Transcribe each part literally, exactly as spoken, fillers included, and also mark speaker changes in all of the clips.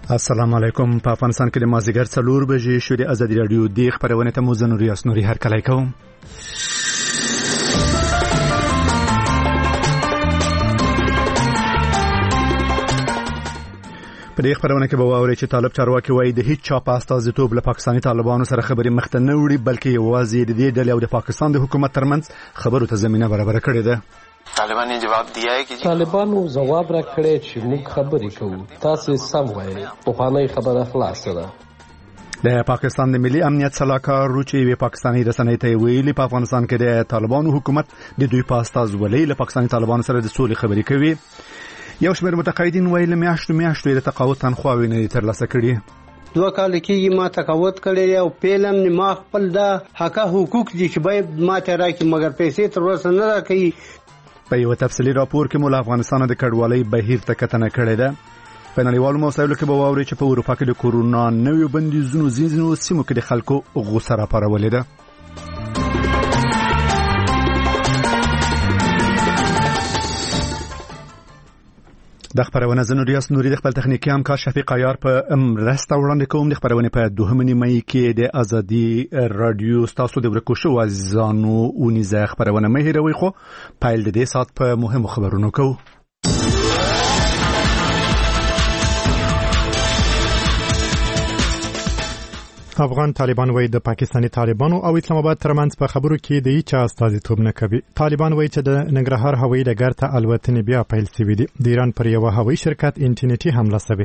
Speaker 1: السلام علیکم. په افغانستان کې د مازیګر څلور بجې شو د ازادي رادیو د خبرونه ته مو زه نوري اسنوري هرکلی کوم. په دې خبرونه کې به واورئ چې طالب چارواکي وایي د هیڅ چا په استازیتوب له پاکستاني طالبانو سره خبرې مخته نه وړي، بلکې یوازې د دې ډلې او د پاکستان د حکومت ترمنځ خبرو ته زمینه برابر کړې ده.
Speaker 2: طالبان یې جواب دی چې
Speaker 3: طالبانو جواب راکړی چې موږ خبرې کوو، تاسو سم وایي، پخوانۍ خبره خلاصه ده.
Speaker 1: د پاکستان د ملي امنیت سلاکار روچي وی پاکستاني رسنۍ ته ویلي په افغانستان کې د طالبانو حکومت د دوی په استازولۍ له پاکستاني طالبانو سره د سولې خبرې کوي. یو شمېر متقاعدین وایي له میاشتو میاشتو د تقاعد تنخواوې نه ترلاسه کړي.
Speaker 4: دوه کال کېږي ما تقاعد کړی او پیلم ما خپل د حق حقوق دي چې باید ما ته راکړي، مګر پیسې تر اوسه نه راکړي.
Speaker 1: په یو تفصیلي راپور کې مو له افغانستان د کډوالۍ بهیر ته کتنه کړې ده. په نړیوالو مسایلو کې به واورئ چې په اروپا کې د کورونا نویو بندیزونو ځینو سیمو کې د خلکو غوسه راپارولې ده. د خبرونه زنو ریاست نوري د خپل تخنیکی همکار شفیق عیار په مرسته وړاندې کوم. د خبرونه په دوهمه نیمه کې د ازادي رادیو تاسو د ورکو شو عزیزانو اونیزه خبرونه مه هیروئ، خو پایل د دې سات په مهمو خبرونو کوو. افغان طالبان وایي د پاکستاني طالبانو او اسلام آباد ترمنځ په خبرو کې د هیڅ استازیتوب نه کوي. طالبان وایي چې د ننګرهار هوایي ډګر ته الوتنې بیا پیل شوې دي. د ایران پر یو هوایي شرکت انټرنیټي حمله شوې.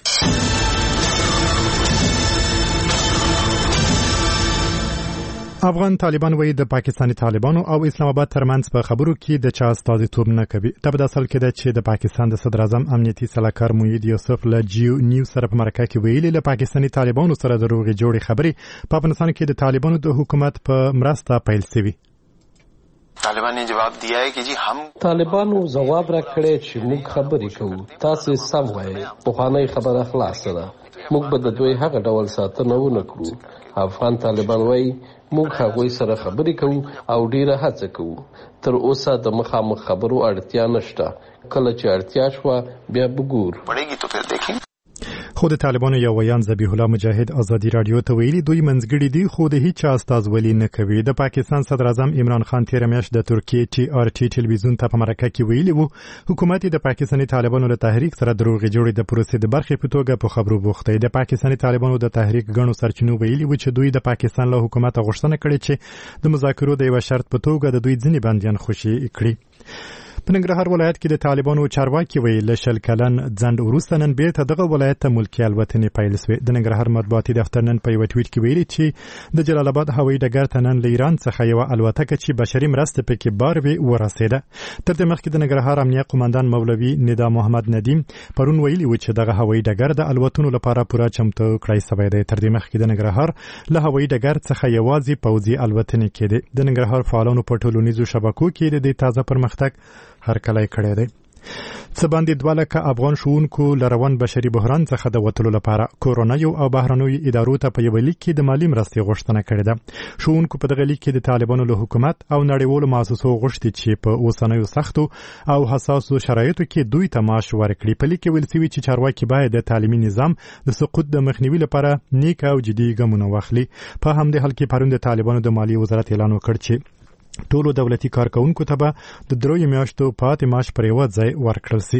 Speaker 1: افغان طالبان وایي د پاکستاني طالبانو او اسلام آباد ترمنځ په خبرو کې د چا استازیتوب نه کوي. دا په اصل کې ده چې د پاکستان د صدر اعظم امنیتي سلاکار موحد یوسف له جیو نیوز سره په مرکه کې ویلي له پاکستاني طالبانو سره د روغې جوړې خبرې په افغانستان کې د طالبانو د حکومت په مرسته پیل شوي.
Speaker 2: طالبان یې جواب دی چې هم
Speaker 3: طالبانو جواب راکړی چې موږ خبرې کوو، تاسو سم وایي، پخوانۍ خبره خلاصه ده. موږ به د دوی هغه ډول ساتنه ونه کړو. افغان طالبان وایي موږ هغوی سره خبرې کوو او ډیره هڅه کوو. تر اوسه د مخامخ خبرو اړتیا نشته، کله چې اړتیا شوه بیا به ګورو.
Speaker 2: پړېږي تو پھر دیکھیں.
Speaker 1: خو د طالبانو یو ویان ذبیح الله مجاهد ازادي رادیو ته ویلي دوی منځګړي دي، خو د هیڅ استازولي نه کوي. د پاکستان صدر اعظم عمران خان تیر میاشت د ترکیه ټي آر ټي ټلویزیون ته په مرکه کې ویلي وو حکومت د پاکستاني طالبانو له تحریک سره دروغ جوړې د پروسې د برخې په توګه په خبرو بوخته. د پاکستاني طالبانو د تحریک غنو سرچینو ویلي و چې دوی د پاکستان له حکومت غوښتنه کړې چې د مذاکرو د یو شرط په توګه د دوی ځینې بندیان خوشي کړي. په ننګرهار ولایت کې د طالبانو چارواکي ویلي له شل کلن ځنډ وروسته نن بیرته دغه ولایت ته ملکي الوتنې پیل شوې. د ننګرهار مطبوعاتي دفتر نن په یو ټویټ کې ویلي چې د جلال آباد هوایي ډګر ته نن له ایران څخه یوه الوتکه چې بشري مرستې پکې بار وې ورسېده. تر دې مخکې د ننګرهار امنیه قومندان مولوي ندا محمد ندیم پرون ویلي و چې دغه هوایي ډګر د الوتنو لپاره پوره چمتو کړی شوی دی. تر دې مخکې د ننګرهار له هوایي ډګر څخه یوازې پوځي الوتنې کېدې. د ننګرهار فعالانو په ټولنیزو شبکو کې د دې تازه پرمختګ هرکلی کړی دی. څه باندې دوه لکه افغان ښوونکو له روان بشري بحران څخه د وتلو لپاره کورونیو او بهرنیو ادارو ته په یوه لیک کې د مالي مرستې غوښتنه کړې ده. ښوونکو په دغه لیک کې د طالبانو له حکومت او نړیوالو مؤسسو غوښتي چې په اوسنیو سختو او حساسو شرایطو کې دوی ته معاش ورکړي. په لیک کې ویل شوي چې چارواکي باید د تعلیمي نظام د سقوط د مخنیوي لپاره نیک او جدي ګامونه واخلي. په همدې حال کې پرون د طالبانو د مالیې وزارت اعلان وکړ چې ټولو دولتي کارکونکو ته به د دریو میاشتو پاتې معاش پر یوه ځای ورکړل شي.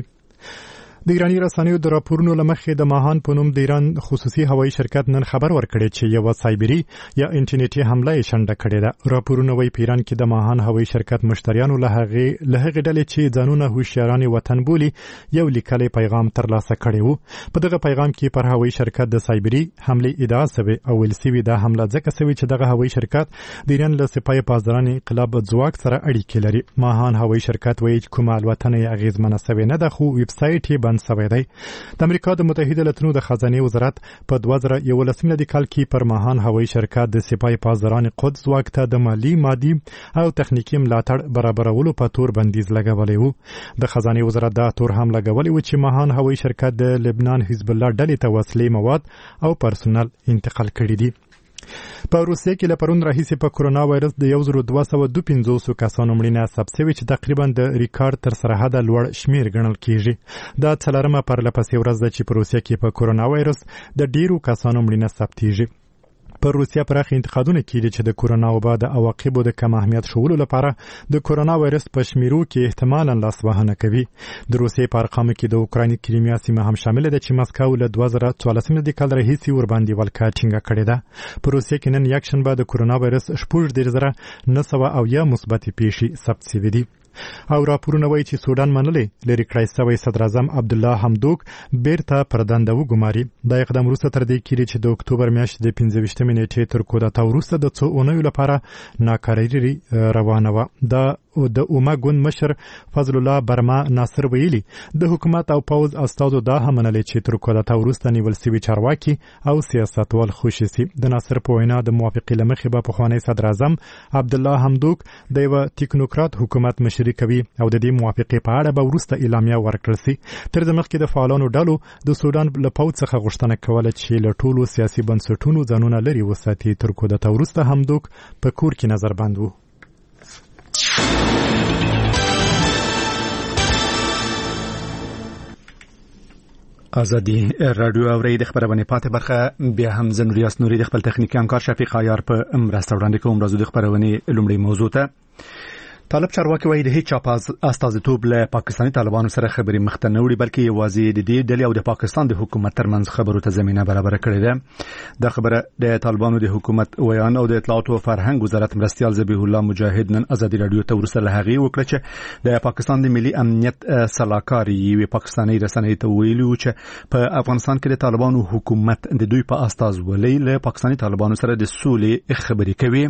Speaker 1: د ایراني رسنیو د راپورونو له مخې د ماهان په نوم د ایران خصوصي هوایي شرکت نن خبر ورکړی چې یوه سایبري یا انټرنیټي حمله یې شنډه کړې ده. راپورونه وایي په ایران کې د ماهان هوایي شرکت مشتریانو له هغې له هغې ډلې چې ځانونه هوښیاران وطن بولي یو لیکلی پیغام ترلاسه کړی و. په دغه پیغام کې پر هوایي شرکت د سایبري حملې ادعا شوې او ویل شوي دا حمله ځکه شوې چې دغه هوایي شرکت د ایران له سپاه پاسداران انقلاب ځواک سره اړیکې لري. ماهان هوایي شرکت وایي چې کومه الوتنه یې اغېزمنه شوې نه ده، خو ویب سایټ یې سوی دی. د امریکا د متحده ایالاتونو د خزانه وزارت په دوه زره یولس میلادي کال کې پر ماهان هوایي شرکت د سپاه پاسداران قدس ځواک ته د مالی مادي او تخنیکی ملاتړ برابرولو په تور بندیز لګولی و. د خزانه وزارت دا تور هم لګولی و چې ماهان هوایي شرکت د لبنان حزب الله ډلې ته وسلې، مواد او پرسونل انتقال کړي دي. په روسیه کې له پرون راهیسې په کورونا وایرس د یو زر دوه سوه دوه پنځوس کسانو مړینه ثبت شوې چې تقریبا د ریکارډ تر سره حده لوړ شمیر ګڼل کیږي. دا څلورمه پرلپسې ورځ ده چې په روسیه کې په کورونا وایرس د ډیرو کسانو مړینه ثبتېږي. پر روسیه پراخ انتقادونه کیږي چې د کورونا وبا د عواقبو د کم اهمیت شولو لپاره د کورونا وایرس په شمیرو کې احتمالاً لاسوهنه کوي. د روسیې په ارقامو کې د اوکراین کریمیا سیمه هم شامل ده چې مسکو له دوه زره څوارلسم کال راهیسې ورباندې ولکه ټینګه کړې ده. په روسیه کې نن یکشنبه د کورونا وایرس شپږ دېرش زره نهه سوه اویا مثبتې پیښې ثبت شوې دي. او راپورونه وایي چې سودان منلې لري کړی شوی صدر اعظم عبدالله حمدوک بیرته پر دنده وګماري. دا اقدام وروسته تر دې کېږي چې د اکتوبر میاشتې د پنځه ویشتمې نیټې تر کودتا وروسته د څو اونیو لپاره ناکراري روانه وه. دا د اوما ګوند مشر فضل الله برما ناصر ویلي د حکومت او پوز استازو دا هم منلې چې تر کودتا وروسته نیول سوي چارواکي او سیاستوال خوشي سي. د ناصر په وینا د موافقې له مخې به پخوانی صدر اعظم عبدالله حمدوک د یوه ټیکنوکرات حکومت مشري کوي او د دې موافقې په اړه به وروسته اعلامیه ورکړل سي. تر دې مخکې د فعالانو ډلو د سودان له پوځ څخه غوښتنه کوله چې له ټولو سیاسي بنسټونو ځانونه لرې وساتي. تر کودتا وروسته حمدوک په کور کې نظربند و.
Speaker 5: ازادي رادیو اوري د خبرونه پاتې برخه بیا هم زنوریاس نوري د خپل تخنیکی همکار شفیق عیار په مرسته وړاندې کوم. راځو د خبرونه لومړی موضوع ته. طالب چارواکي وایي د هیڅ چا استازیتوب له پاکستاني طالبانو سره خبرې مخته نه وړي بلکې یوازې د دې ډلې او د پاکستان د حکومت ترمنځ خبرو ته زمینه برابر کړې ده. دا خبره د طالبانو د حکومت ویان او د اطلاعات او فرهنګ وزارت مرستيال ذبیح الله مجاهد نن ازادي رادیو ته ورسره هغه وکړه چې د پاکستان د ملي امنیت صلاحکار یوه پاکستاني رسنۍ ته ویلي و چې په افغانستان کې د طالبانو حکومت د دوی په استازولۍ له پاکستاني طالبانو سره د سولې خبرې کوي.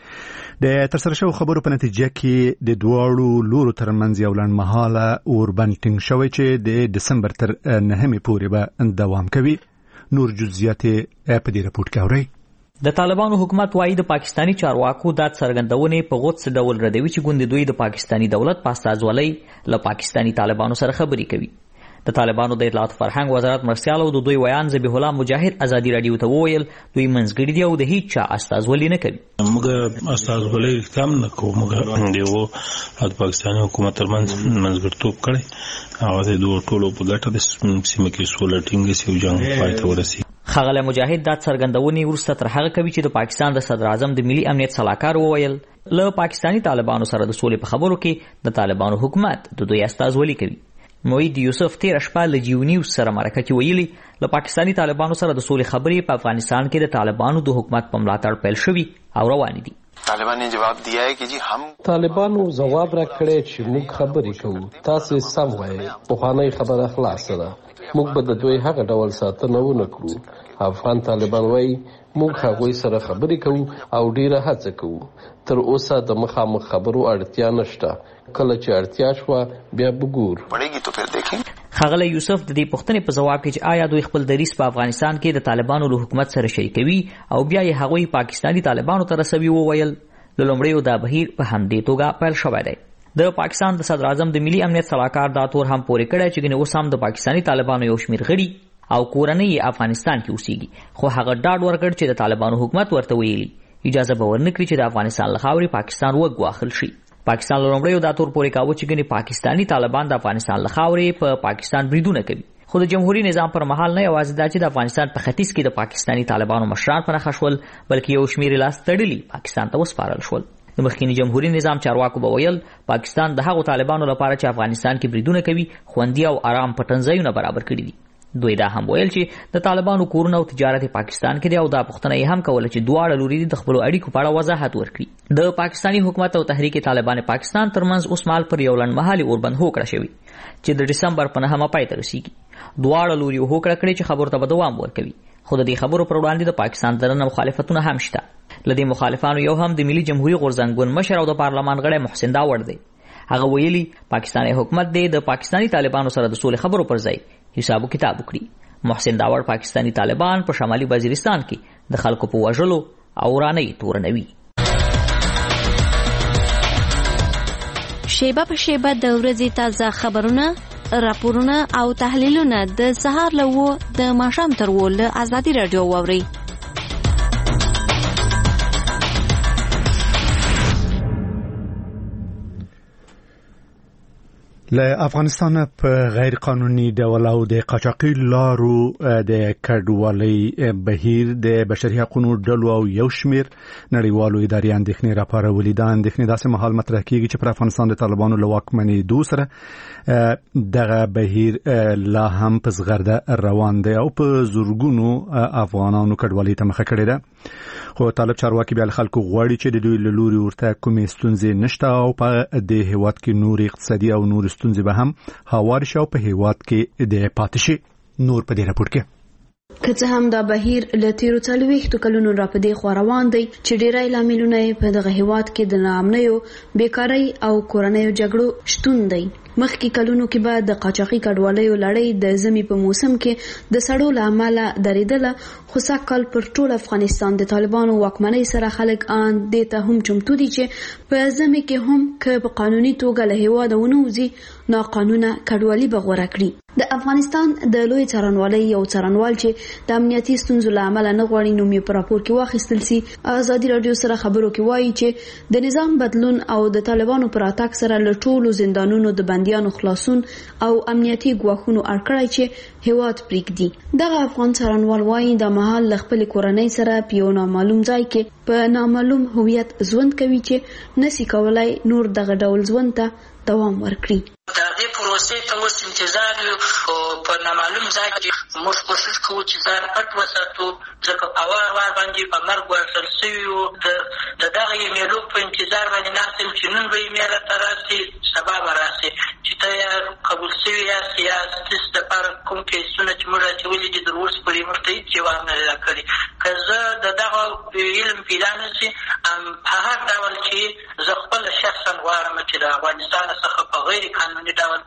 Speaker 5: د ترسره شوی خبرو په نتیجه کې د دواړو لورو ترمنځ یو لنډمهاله اوربند ټینګ شوی چې د دسمبر تر نهمې پورې به دوام کوي. نور جزئیات په دې راپور کې اورئ.
Speaker 6: د طالبانو حکومت وايي د پاکستانی چارواکو د څرګندونې په غوڅ ډول ردوي چې ګوند دوی د پاکستانی دولت په استازولۍ له پاکستانی طالبانو سره خبرې کوي. د طالبانو د اطلاعات فرهنګ وزارت مرستيال او د دوی ویان ذبیح الله مجاهد ازادي رادیو ته وویل دوی منځګړي دي او د هیڅ چا استازولي نه کوي.
Speaker 7: موږ استازولي کم نه کوو. موږ دیو د پاکستاني حکومت ترمنځ منځګړیتوب کړی او د دوه ټولو په ګټه د سیمه کې سوله ټینګه سی او جنگ پای ته ورسي.
Speaker 6: خغله مجاهد دا څرګندونې ورسته تر هغه کوي چې د پاکستان د صدر اعظم د ملي امنیت صلاحکار وویل له پاکستاني طالبانو سره د سولې په خبرو کې د طالبانو حکومت د دوی استازولي کوي. موید یوسف تیر شپه له جیو نیوز سره مرکه کې ویلي له پاکستاني طالبانو سره د سولې خبرې په افغانستان کې د طالبانو د حکومت په ملاتړ پیل شوي او روان دي.
Speaker 2: طالبان نے جواب دیا ہے کہ جی ہم
Speaker 3: طالبانو جواب راکړی چې موږ خبرې کوو تاسو سم وایي. پخوانی خبره خلاصه ده. موږ به د دوی هغه ډول ساتنه ونه کړو. افغان طالبان وایي موږ هغوی سره خبرې کوو او ډیره هڅه کوو. تر اوسه د مخامخ خبرو اړتیا نشته. کله چې اړتیا شوه بیا وګور
Speaker 2: پړېږي تو پھر دیکھیں.
Speaker 6: خغله یوسف د دې پوښتنې په جواب کې چې آیا دوی خپل دریس په افغانستان کې د طالبانو له حکومت سره شریکوي او بیا یې هغوی پاکستاني طالبانو ته رسوي وویل له لومړیو دا بهیر په همدې توګه پیل شوی دی. د پاکستان د صدر اعظم د ملي امنیت صلاحکار دا تور هم پورې کړی چې ګنې اوس هم د پاکستاني طالبانو یو شمیر غړي او کورنۍ افغانستان کې اوسېږي. خو هغه ډاډ ورکړ چې د طالبانو حکومت ورته ویلي اجازه به ورنکړي چې د افغانستان له خاورې پاکستان وګواښل شي. پاکستان له لومړیو دا تور پورې کاوه چې ګنې پاکستاني طالبان د افغانستان له خاورې په پاکستان بریدونه کوي. خو د جمهوریت نظام پر مهال نه یوازې دا چې د افغانستان په ختیځ کې د پاکستاني طالبانو مشران په نښه شول بلکې یو شمیر لاس تړلي پاکستان ته وسپارل شول. د مخکینی جمهوریت نظام چارواکو به ویل پاکستان د هغو طالبانو لپاره چې افغانستان کې بریدونه کوي خوندي او آرام پټنځایونه برابر کړي دي. دوی دا هم ویل چې د طالبانو کورونه او تجارت پاکستان کې دی او دا پوښتنه یې هم کوله چې دواړه لوري د خپلو اړیکو په اړه وضاحت ورکړي. د پاکستاني حکومت او تحریک طالبان پاکستان ترمنځ اوس مال پر یو لنډمهالي اوربند هوکړه شوې چې د دسمبر په نهمه پای ته رسیږي. دواړه لوري هوکړه کړې چې خبرو ته به دوام ورکوي. خو د دې خبرو پر وړاندې د پاکستان دننه مخالفتونه هم شته. لدې مخالفانو یو هم د ملي جمهوریت غورځنګون مشر او د پارلمان غړی محسن داوړ دی. هغه ویلي پاکستاني حکومت د پاکستاني طالبانو سره د سولې خبرو پر ځای حساب و کتاب وکړي. محسن داوړ پاکستاني طالبان په شمالي وزیرستان کې د خلکو په وژلو او ورانۍ تورنوي.
Speaker 8: شیبه په شیبه د ورځې تازه خبرونه، راپورونه او تحلیلونه د سهار له و د ماښام تر و له ازادي رادیو واورئ.
Speaker 5: له افغانستان په غیر قانوني ډول او د قاچاقي لارو د کډوالۍ بهیر د بشري حقوقو ډلو او یو شمیر نړیوالو ادارې اندېښنې راپارولې ده. اندېښنې داسې مهال مطرح کیږي چې پر افغانستان د طالبانو له واکمنېدو سره دغه بهیر لا هم په زغرده روان دی او په زورګونو افغانانو کډوالۍ ته مخه کړې ده. خو طالب چارواکي بیا خلکو غواړي چې د دوی له لوري ورته کومې ستونزې نشته او په دې هیواد کې نور اقتصادي او نور ستونزې به هم هوار شي او په هیواد کې د پاتې شي. نور په دې راپور کې
Speaker 9: که څه هم دا بهیر له تیرو څلوېښتو کلونو راپدې خوا روان دی چې ډېری لاملونه یې په دغه هیواد کې د ناامنیو، بیکارۍ او کورنیو جګړو شتون دی. مخکې کلونو کې به د قاچاقي کډوالیو لړۍ د ژمي په موسم کې د سړو له امله درېدله، خو سږ کال پر ټول افغانستان د طالبانو واکمنۍ سره خلک ان دې ته هم چمتو دي چې په ژمي کې هم که په قانوني توګه له هیواده ونوځي ناقانونه کډوالي به غوره کړي. د افغانستان د لوی څارنوالۍ یو څارنوال چې د امنیتي ستونزو له امله نه غواړي نوم یې په راپور کې واخیستل سي، ازادي راډیو سره خبرو کې وایي چې د نظام بدلون او د طالبانو پر اتاک سره له ټولو زندانونو د بندیانو خلاصون او امنیتي ګواښونو اړکړی چې هیواد پرېږدي. دغه افغان څارنوال وایي د مهال له خپلې کورنۍ سره په یو نامعلوم ځای کې په نامعلوم هویت ژوند کوي چې نسي کولای نور دغه ډول ژوند ته دوام ورکړي.
Speaker 10: د دې پروسې ته اوس انتظار یو او په نامعلوم ځای کې موږ کوشش کوو چې ځان پټ وساتو، ځکه په وار وار باندې په مرګ ورسل سوي یو. د دغه ایمیلو په انتظار باندې ناست یم چې نن به ایمیل راته راسي، سبا به راسي چې ته یا قبول سوي یاست یا ستاسو دپاره کوم کیسونه چې موږ اچولي دي تر اوسه پورې موږ ته هېڅ جواب نه دی راکړی. که زه د دغه علم پیدا نه شي په هر ډول چې زه خپله شخصا غواړم چې د افغانستان څخه په غیر قانوني ډول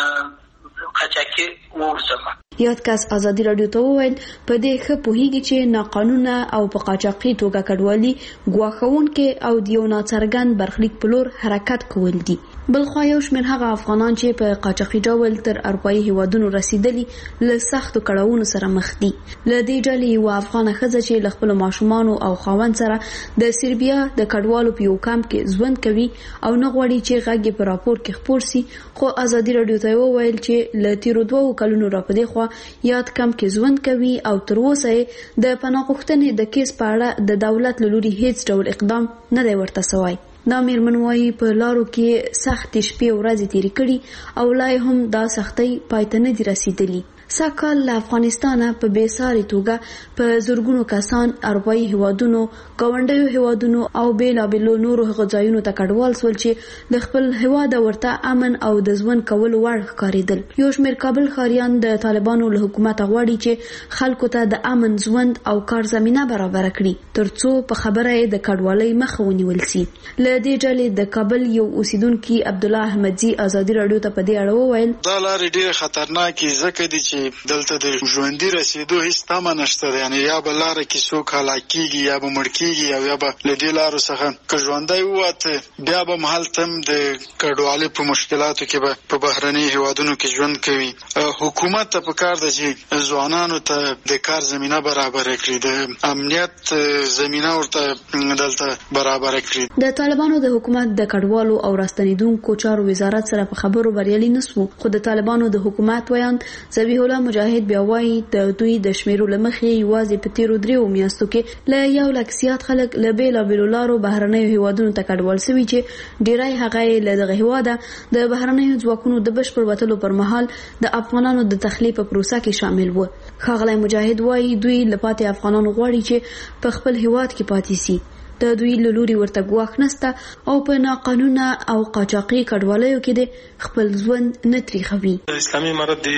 Speaker 10: قاچاقي ووځم.
Speaker 9: یاد کس ازادي راډیو ته وویل په دې ښه پوهیږي چې ناقانونه او په قاچاقي توګه کډوالي ګواښونکي او د یو ناڅرګند برخلیک په لور حرکت کول دي. بلخوا یو شمېر هغه افغانان چې په قاچاقي ډول تر اروپایي هیوادونو رسیدلي له سختو کړاوونو سره مخ دي. له دې ډلې یوه افغانه ښځه چې له خپلو ماشومانو او خاوند سره د سربیا د کډوالو په یو کمپ کې ژوند کوي او نه غواړي چې غږ یې په راپور کې خپور سي، خو ازادي راډیو ته وویل چې له تیرو دوو کلونو راپدې خوا یاد کمپ کې ژوند کوي او تر اوسه یې د پناه غوښتنې د کیس په اړه د دولت له لوري هیڅ ډول اقدام نه دی ورته سوی. دا میرمن وایي په لارو کې سختې شپې او ورځې تېرې کړي او لا هم دا سختۍ پای ته نه دي رسېدلي. سږ کال له افغانستانه په بېساري توګه په زرګونو کسان اروپایي هیوادونو، ګاونډیو هیوادونو او بېلابېلو نورو هغو ځایونو ته کډوال سول چې د خپل هیواده ورته امن او د ژوند کولو وړ ښکارېدل. یو شمېر کابل ښاریان د طالبانو له حکومته غواړي چې خلکو ته د امن ژوند او کار زمینه برابره کړي تر څو په خبره یې د کډوالۍ مخه ونیول سي. له دې ډلې د کابل یو اوسیدونکي عبدالله احمدزي ازادي راډیو ته په دې اړه وویل
Speaker 11: دا لارې ډېرې خطرناکې ځکه دي چې دلته د ژوندي رسیدو هیڅ تمه نشته ده. یعنې یا به لاره کې څوک هلاک کېږي یا به مړ کېږي او یا به له دې لارو څخه که ژوندی ووته بیا به هم هلته هم د کډوالۍ په مشکلاتو کې به په بهرنیو هیوادونو کې ژوند کوي. حکومت ته پکار ده چې ځوانانو ته د کار زمینه برابره کړي، د امنیت زمینه ورته دلته برابره کړي.
Speaker 9: د طالبانو د حکومت د کډوالو او راستنېدونکو چارو وزارت سره په خبرو بریالي نه سو، خو د طالبانو د حکومت ویاند ذبیح الله مجاهد بیا وایي د دوی د شمیرو له مخې یوازې په تیرو دریو میاشتو کې له یو لک زیات خلک له بېلابېلو لارو بهرنیو هیوادونو ته کډوال سوي چې ډېری هغه یې له دغه هیواده د بهرنیو ځواکونو د بشپړ وتلو پر مهال د افغانانو د تخلیې په پروسه کې شامل وو. ښاغلی مجاهد وایي دوی له پاتې افغانانو غواړي چې په خپل هیواد کې پاتې سي. د دوی له لوري ورته ګواښ نسته او په ناقانونه او قاچاقي کډوالیو کې د خپل ژوند نه تریخوي.
Speaker 7: اسلامي امارت د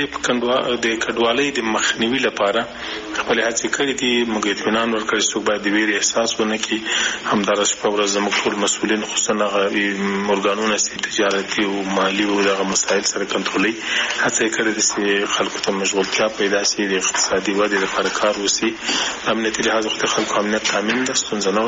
Speaker 7: کډوالۍ د مخنیوي لپاره خپل هڅې کړې دي، موږ اطمینان ورکړی څوک باید د ویرې احساس ونه کړي. همدارس شپه ورځ زموږ ټول مسؤلین خصوصا هغه ارګانونه چې تجارتي او مالي او دغه مسایل سره کنټرولوي هڅه یې کړې ده چې خلکو ته مشغولتیا پیدا شي، د اقتصادي ودې لپاره کار وشي. امنیتي لحاظ خو د خلکو امنیت تامین ده، ستونزه نه ورته لیدل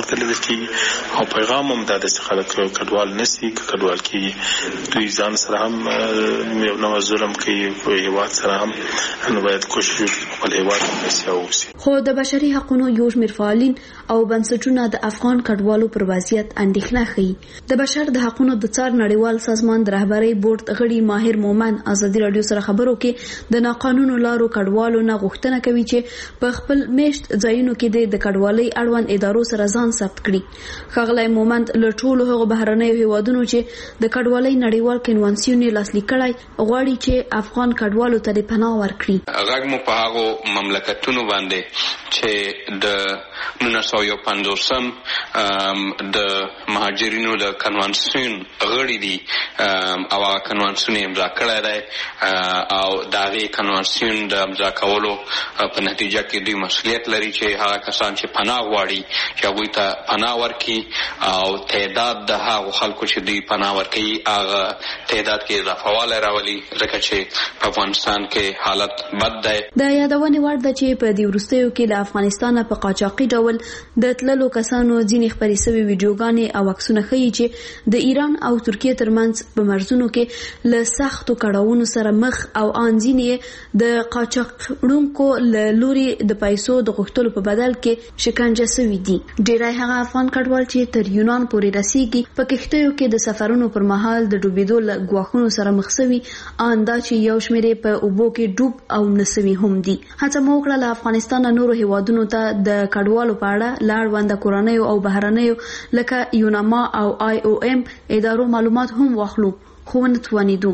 Speaker 7: کیږي او پیغام هم د داسې خلک کډوال نسی کډوال کیږي دوی ځان سره هم یو نوع ظلم کوي په هیواد سره هم نو باید کوشش وکړي خپل هیواد ته وسي.
Speaker 9: خو د بشري حقوقو یو شمېر فعالین او بنسټونه د افغان کډوالو پر وضعیت اندېښنه ښيي. د بشر د حقوقو د څار نړیوال سازمان د رهبرۍ بورډ غړي ماهر مومن ازادي رادیو سره خبرو کې د ناقانونو لارو کډوالو نه غوښتنه کوي چې په خپل میشت ځایونو کې د کډوالۍ اړوند ادارو سره ځان ثبت کړي. ښاغلی مومند له ټولو هغو بهرنیو هیوادونو چې د کډوالۍ نړیوال کنوانسیون یې لاسلیک کړی غواړي چې افغان کډوالو ته د پناه ورکړي.
Speaker 12: غږ مو په هغو مملکتونو باندې چې د نولس سوه یو پنځوسم د مهاجرینو د کنوانسیون غړي دي او هغه کنوانسیون یې امضا کړی دی او د هغې کنوانسیون د امضا کولو په نتیجه کې دوی مسؤلیت لري چې هغه کسان چې پناه غواړي چې هغوی ته پناه ورکړي او تعداد د هغو خلکو چې دوی پناه ورکوي هغه تعداد کې اضافه والی راولي ځکه چې په افغانستان کې حالت بد دی.
Speaker 9: د یادونې وړ ده چې په دې وروستیو کې له افغانستانه په قاچاقي ډول د تللو کسانو ځینې خپرې شوې ویډیوګانې او عکسونه ښیي چې د ایران او ترکیې ترمنځ په مرزونو کې له سختو کړاوونو سره مخ او ان ځینې د قاچاق وړونکو له لوري د پیسو د غوښتلو په بدل کې شکنجه شوي دي. ډیری هغه افغان کډوال چې تر یونان پورې رسیږي په کښتیو کې د سفرونو پر مهال د ډوبېدو له ګواښونو سره مخ شوي ان دا چې یو شمېر په اوبو کې ډوب او نسوي هم دي. هڅه مو وکړه له افغانستان نورو هیوادونو ته د کډوالو په اړه له اړونده کورنیو او بهرنیو لکه یوناما او آی او ام ادارو معلومات هم واخلو خو ونه توانېدو.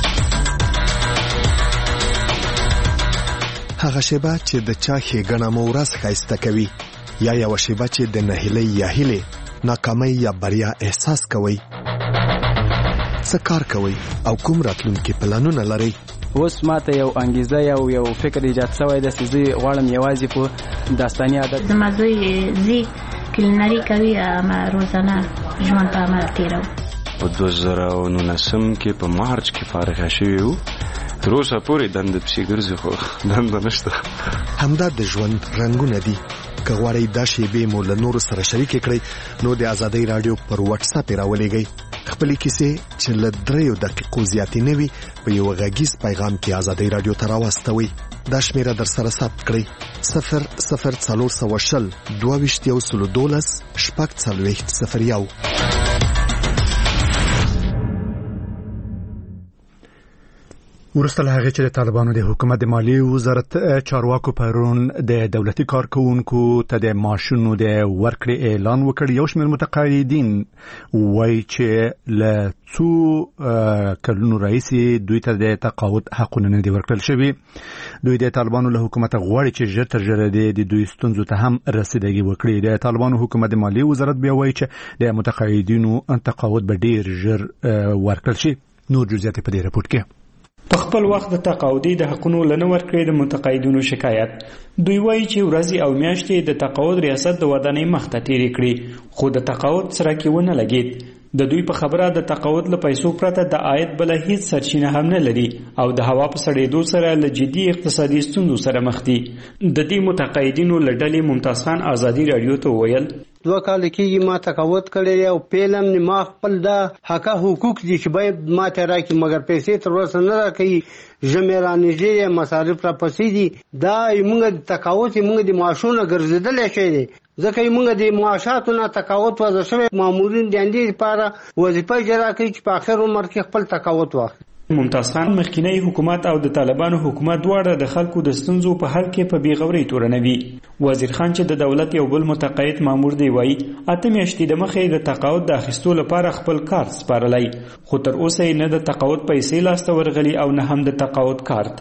Speaker 13: هغه شیبه چې د چا ښېګڼه مو ورځ ښایسته کوي یا یوه شیبه چې د نهیلۍ یا هیلې ناکامۍ یا بریا احساس کوئ څه کار کوئ او کوم راتلونکي پلانونه لرئ؟
Speaker 14: اوس ماته یو انګیزه یا یو فکر ایجاد شوی دی چې زه غواړم یوازې په داستاني عادت
Speaker 15: زما زوی زی کلینري کوي اما روزانه ژوند په عمل تېروو.
Speaker 16: په دوه زره او نولسم کې په مارچ کې فارغه شوي وو تر اوسه پورې دنده پسې ګرځي خو دنده نشته.
Speaker 13: همدا د ژوند رنګونه دي. که غواړئ دا شیبې مو له نورو سره شریکې کړئ نو د ازادۍ راډیو پر واتس اپ یې راولېږئ. خپلې کیسې چې له دریو دقیقو زیاتې نه وي په یو غږیز پیغام کې ازادۍ راډیو ته راواستوئ. دا شمیره در سره ثبت کړئ صفر صفر څلور سوه شل دوه ویشت یو سلو دولس شپږ څلوېښت صفر یو.
Speaker 5: وروسته له هغې چې د طالبانو د حکومت د مالیې وزارت چارواکو پرون د دولتي کارکوونکو ته د معاشونو د ورکړې اعلان وکړ یو شمېر متقاعدین وایي چې له څو کلونو راهیسې دوی ته د تقاعد حقونه نه دي ورکړل شوي. دوی د طالبانو له حکومته غواړي چې ژر تر ژره د دوی ستونزو ته هم رسیدګي وکړي. د طالبانو حکومت د مالیې وزارت بیا وایي چې د متقاعدینو تقاعد به ډیر ژر ورکړل شي. نور جزئیات په دې رپورټ کې.
Speaker 17: په خپل وخت د تقاعدي د حقونو لنه ورکړې د متقاعدینو شکایت. دوی وایي چې ورځې او میاشتې د تقاعد ریاست د ودانۍ مخ ته تېرې کړې خو د تقاعد څرک ونه لګېد. د دوی په خبره د تقاعد له پیسو پرته د عاید بله هیڅ سرچینه هم نه لري او د هوا په سړېدو سره له جدي اقتصادي ستونزو سره مخ دي. د دې متقاعدینو له ډلې ممتاز خان ازادي راډیو ته وویل
Speaker 4: دوه کال کېږي ما تقاعد کړی او پیلم نه ما خپل د حق حقوق دي چې باید ما ته راکړي مګر پیسې تر اوسه نه راکوي. ژمې رانږدې مصارف راپسې دي. دا موږ د تقاعد موږ د معاشونو ګرځېدلی شی دی ځکه موږ د معاشاتو نه تقاعد وضع شوی مامورین د اندې لپاره وظیفه اجرا کوي چې په آخر عمر کې خپل تقاعد واخلي.
Speaker 17: ممتاز خان مخکینی حکومت او د طالبانو حکومت دواړه د خلکو د ستونزو په حل کې په بیغورۍ تورنوي. وزیر خان چې د دولت یو بل متقاعد مامور دی وایي اته میاشتې د مخې د تقاعد د اخیستو لپاره خپل کارت سپارلی خو تر اوسه یې نه د تقاعد پیسې لاسته ورغلي او نه هم د تقاعد کارت.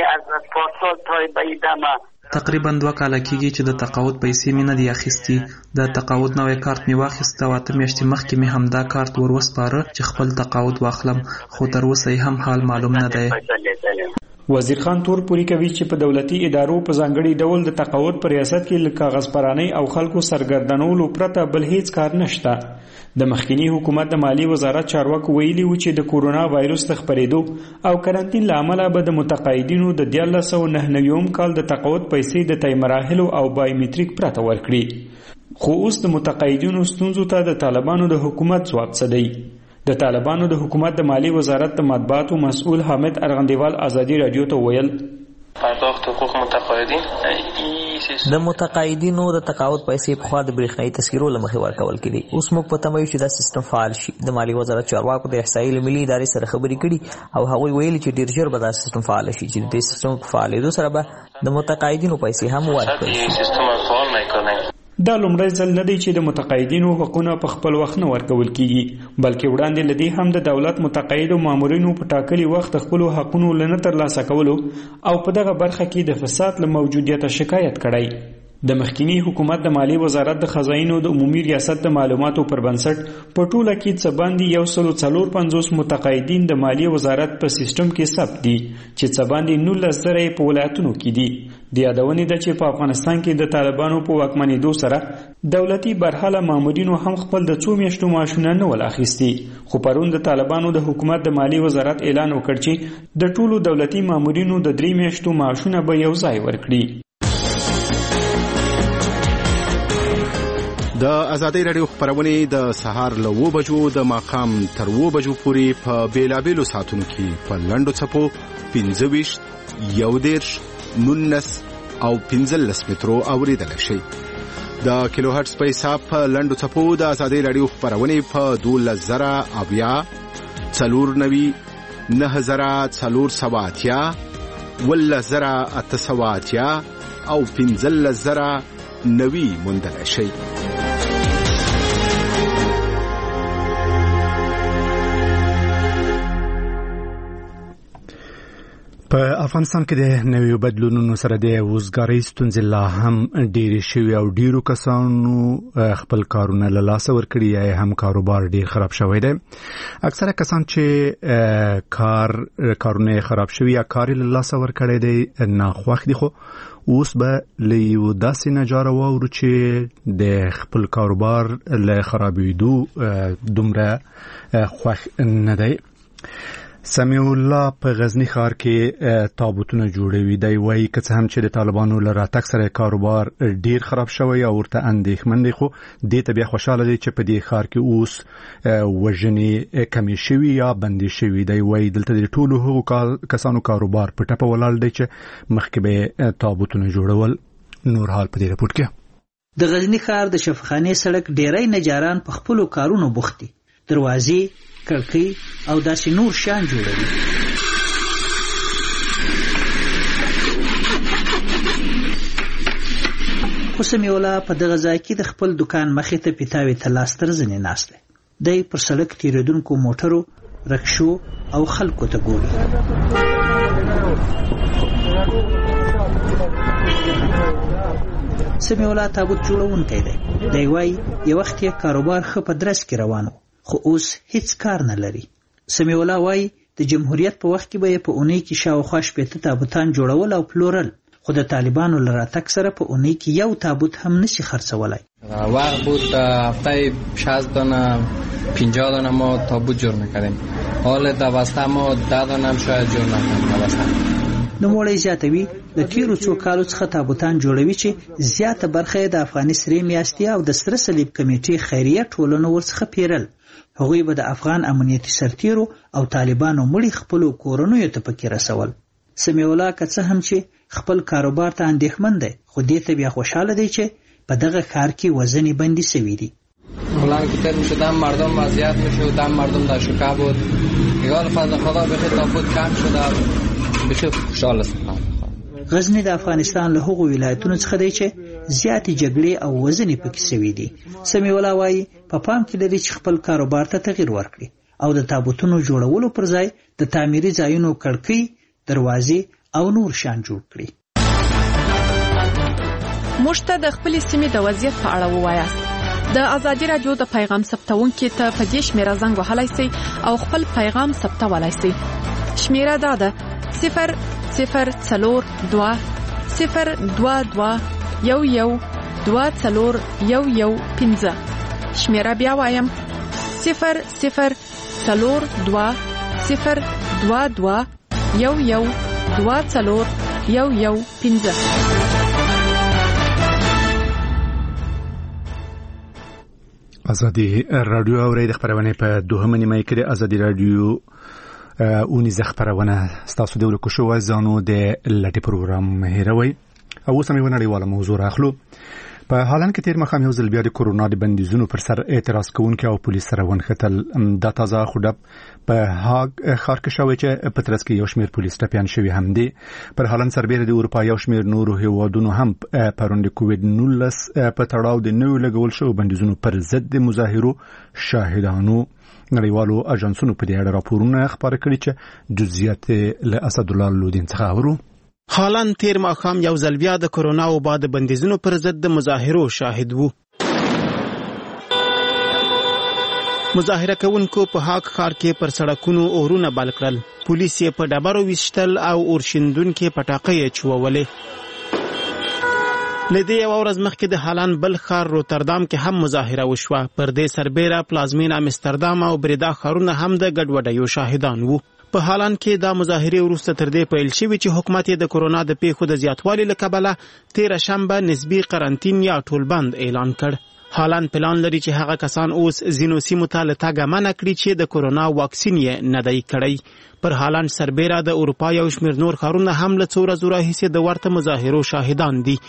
Speaker 18: تقریبا دوه کاله کېږي چې د تقاعد پیسې مې نه دي اخیستي. د تقاعد نوی کارت مې واخیسته او اته میاشتې مخکې مې همدا کارت ور وسپاره چې خپل تقاعد واخلم خو تر اوسه یې هم حال معلوم نه دی.
Speaker 17: وزیر خان تور پوری کوي چې په دولتي ادارو په ځانګړي ډول د تقاعد پر ریاست کې له کاغذ پرانۍ او خلکو سرګردانولو پرته بل هیڅ کار نشته. د مخکینی حکومت د مالیې وزارت چارواکو ویلي و چې د کورونا وایروس د خپرېدو او کرنټین له امله به د متقاعدینو د دیارلس سوه نهه نوي کال د تقاعد پیسې د طی مراحلو او بایومټریک پرته ورکړي. خو اوس د متقاعدینو ستونزو ته د طالبانو د حکومت ځواب څه دی؟ د طالبانو د حکومت د مالی وزارت د مطبوعاتو مسؤل حامد ارغندیوال ازادي رادیو ته ویل
Speaker 19: پرداخت حقوق متقاعدین
Speaker 6: د متقاعدینو د تقاعد پیسې په خوا د برېښنايي تذکرو له مخې ورکول کېدي. اوس موږ په تمه یو چې دا سیستم فعال شي. د مالی وزارت چارواکو د احصایې ملي ادارې سره خبرې کړي او هغوی ویلي چې ډېر ژر به دا سیستم فعال شي چې د دې سیستم په فعالېدو سره به د متقاعدینو پیسې هم ورکړي.
Speaker 17: دا لومړی ځل نه دی چې د متقاعدینو حقوقونه په خپل وخت نه ورکول کیږي، بلکې وړاندې لدی هم د دولت متقاعد او مامورینو په ټاکلي وخت خپل حقوقونه لنه ترلاسه کولو او په دغه برخه کې د فساد له موجودیت شکایت کړی. د مخکینی حکومت د مالی وزارت د خزاینو د عمومي ریاست د معلوماتو پر بنسټ په ټوله کې څه باندې یو سل څلور پنځوس متقاعدین د مالی وزارت په سیستم کې ثبت دي چې څه باندې نولس زره په ولایتونو کې دي. د یادونې ده چې په افغانستان کې د طالبانو په واکمنېدو سره دولتي برحاله مامورینو هم خپل د څو میاشتو معاشونه نه ول اخیستي، خو پرون د طالبانو د حکومت د مالی وزارت اعلان وکړ چې د ټولو دولتي مامورینو د درې میاشتو معاشونه به یو ځای ورکړي.
Speaker 20: د ازادۍ راډیو خبرونه د سهار له اوه بجو د ماښام تر اوه بجو پورې په بیلابیلو ساعتونو کې په لنډو څپو پنځه ویشت، یو دېرش، نولس او پنځلس مترو اوریدل شي. د کیلو هرتز په حساب په لنډو څپو د ازادۍ راډیو خبرونه په دولس زره اویا، څلور نوي، نه زره څلور سوه اتیا، ولس زره اته سوه اتیا او پنځلس زره نوي موندل شي.
Speaker 5: په افغانستان کې د نویو بدلونونو سره د وزګارۍ ستونزې لا هم ډېرې شوي او ډېرو کسانو خپل کارونه له لاسه ورکړي یا هم کاروبار ډېر خراب شوی دی. اکثره کسان چې کار کارونه خراب شوي یا کار له لاسه ورکړی دی ناخوښ دي، خو اوس به له یو داسې نجاره واورو چې د خپل کاروبار له خرابېدو دومره خوښ نه دی. سمیع الله په غزنی ښار کې تابوتونه جوړوي. دی وایي که څه هم چې د طالبانو له راتګ سره کاروبار ډیر خراب شوی او ورته اندېښمن دی، خو دې ته بیا خوشحاله دی چې په دې ښار کې اوس وژنې کمې شوي یا بندې شوي. دی وایي دلته د ټولو هغو کسانو کاروبار په ټپه ولاړ دی چې مخکې به تابوتونه جوړول. نور حال په دې رپورټ کې.
Speaker 21: د غزنی ښار د شفخانې سړک ډیری نجاران په خپلو کارونو بوخت دي. دروازې، کړکۍ او داسې نور شیان جوړوي. خو سمیع الله په دغه ځای کې د خپل دکان مخې ته پیتاوي ته لاس تر زنې ناست دی. دی پر سړک تېرېدونکو موټرو، رکشو او خلکو ته ګوري. سمیع الله تابوت جوړونکی دی. دی وایي یو وخت یې کاروبار ښه په درس کې روان و، خو اوس هیڅ کار نه لري. سمیع الله وایي د جمهوریت په وخت کې به یې په اونۍ کې شاوخوا شپېته تابوتان جوړول او پلورل، خو د طالبانو له راتګ سره په اونۍ کې یو تابوت هم نشي خرڅولی.
Speaker 22: وقت بود هفته شصت دانه پنجاه دانه ما تابوت جور میکردیم، حال دوسته ما ده دانه هم شاید جور نکنیم دوسته.
Speaker 21: نوموړی زیاتوي د تیرو څو کالو څخه تابوتان جوړوي چې زیاته برخه د افغاني سرې میاشتې او د سره صلیب کمیټې خیریه ټولنو ورڅخه پیرل. هغوی به د افغان امنیتي سرتیرو او طالبانو مړي خپلو کورنیو ته پکې رسول. سمیع الله که څه هم چې خپل کاروبار ته اندېښمن دی، خو دې ته بیا خوشحاله دی چې په دغه کار کې وزنې بندي سوي دي.
Speaker 22: بلند که میشه دم مردم وضعیت میشه و دم مردم در شکه بود. اگه فضل خدا بخیر تابوت کم شده بخیر خوشحال است.
Speaker 21: غزنی د افغانستان له هغو ولایتونو څخه دی چې زیاتې جګړې او وزنې پکې سوي دي. سمیع الله وایي په پام کې لري چې خپل کاروبار ته تغیر ورکړي او د تابوتونو جوړولو پر ځای د تعمیري ځایونو کړکۍ، دروازې او نور شیان جوړ کړي.
Speaker 23: موږ ته د خپلې سیمې د وضعیت په اړه ووایاست. د ازادي راډیو د پیغام ثبتونکي ته په دې شمیره زنګ وهلی سئ او خپل پیغام ثبتولی سئ. شمیره دا ده صفر صفر څلور دوه صفر دوه دوه یو یو دوه څلور یو یو پنځه. شمیره بیا وایم صفر صفر څلور دوه صفر دوه دوه یو یو دوه څلور یو یو پنځه.
Speaker 5: ازادي رادیو اوریدل خبرونه په دوهمه نیمه کې د ازادي رادیو اونې خبرونه ستاسو د ورکو شو ځانو د لټي پروګرام هیروي او سمې ونړیواله موضوع راخلو په حالان کې تیر مخام یو ځل بیا د کورونا د بندیزونو پر سر اعتراض کوونکي او پولیس سره ونښتل د تازه خودب په هاګ ښار کې شوی چې په ترڅ کې یو شمېر پولیس ټپیان شوي هم دي پر حالان سربېره د اروپا یو شمېر نورو هیوادونو هم پرون د کووډ نولس په تړاو د نویو لګول شوو بندیزونو پر ضد د مظاهرو شاهدانو نړیوالو اژانسونو په دې اړه راپورونه خبره کړي چې جزئیات له اسد الله لودین څخه اورو.
Speaker 1: هالند تیر ماښام یو ځل بیا د کورونا وبا د بندیزونو پر ضد د مظاهرو شاهد وو. مظاهره کوونکو په هاګ ښار کې پر سړکونو اورونه بل کړل. پولیس یې په ډبرو ویشتل او اورشیندونکي پټاقې چوولې. لدې یو ورځ مخکې د هالند بل ښار روتردام کې هم مظاهره وشوه. پر دې سربېره پلازمینه امستردام او بریدا ښارونه هم د ګډوډیو شاهدان وو. په هالند کې دا مظاهره وروسته تر دې پیل شوې چې حکومت یې د کورونا د پیښو د زیاتوالي له کبله تیره شنبه نسبي قرنطین یا ټولبند اعلان کړ. هالند پلان لري چې هغه کسان اوس ځینو سیمو ته له تګه منع کړي چې د کورونا واکسین یې نه دی کړی. پر هالند سربېره د اروپا یو شمېر نور ښارونه هم له څو ورځو راهیسې د ورته مظاهرو شاهدان دي.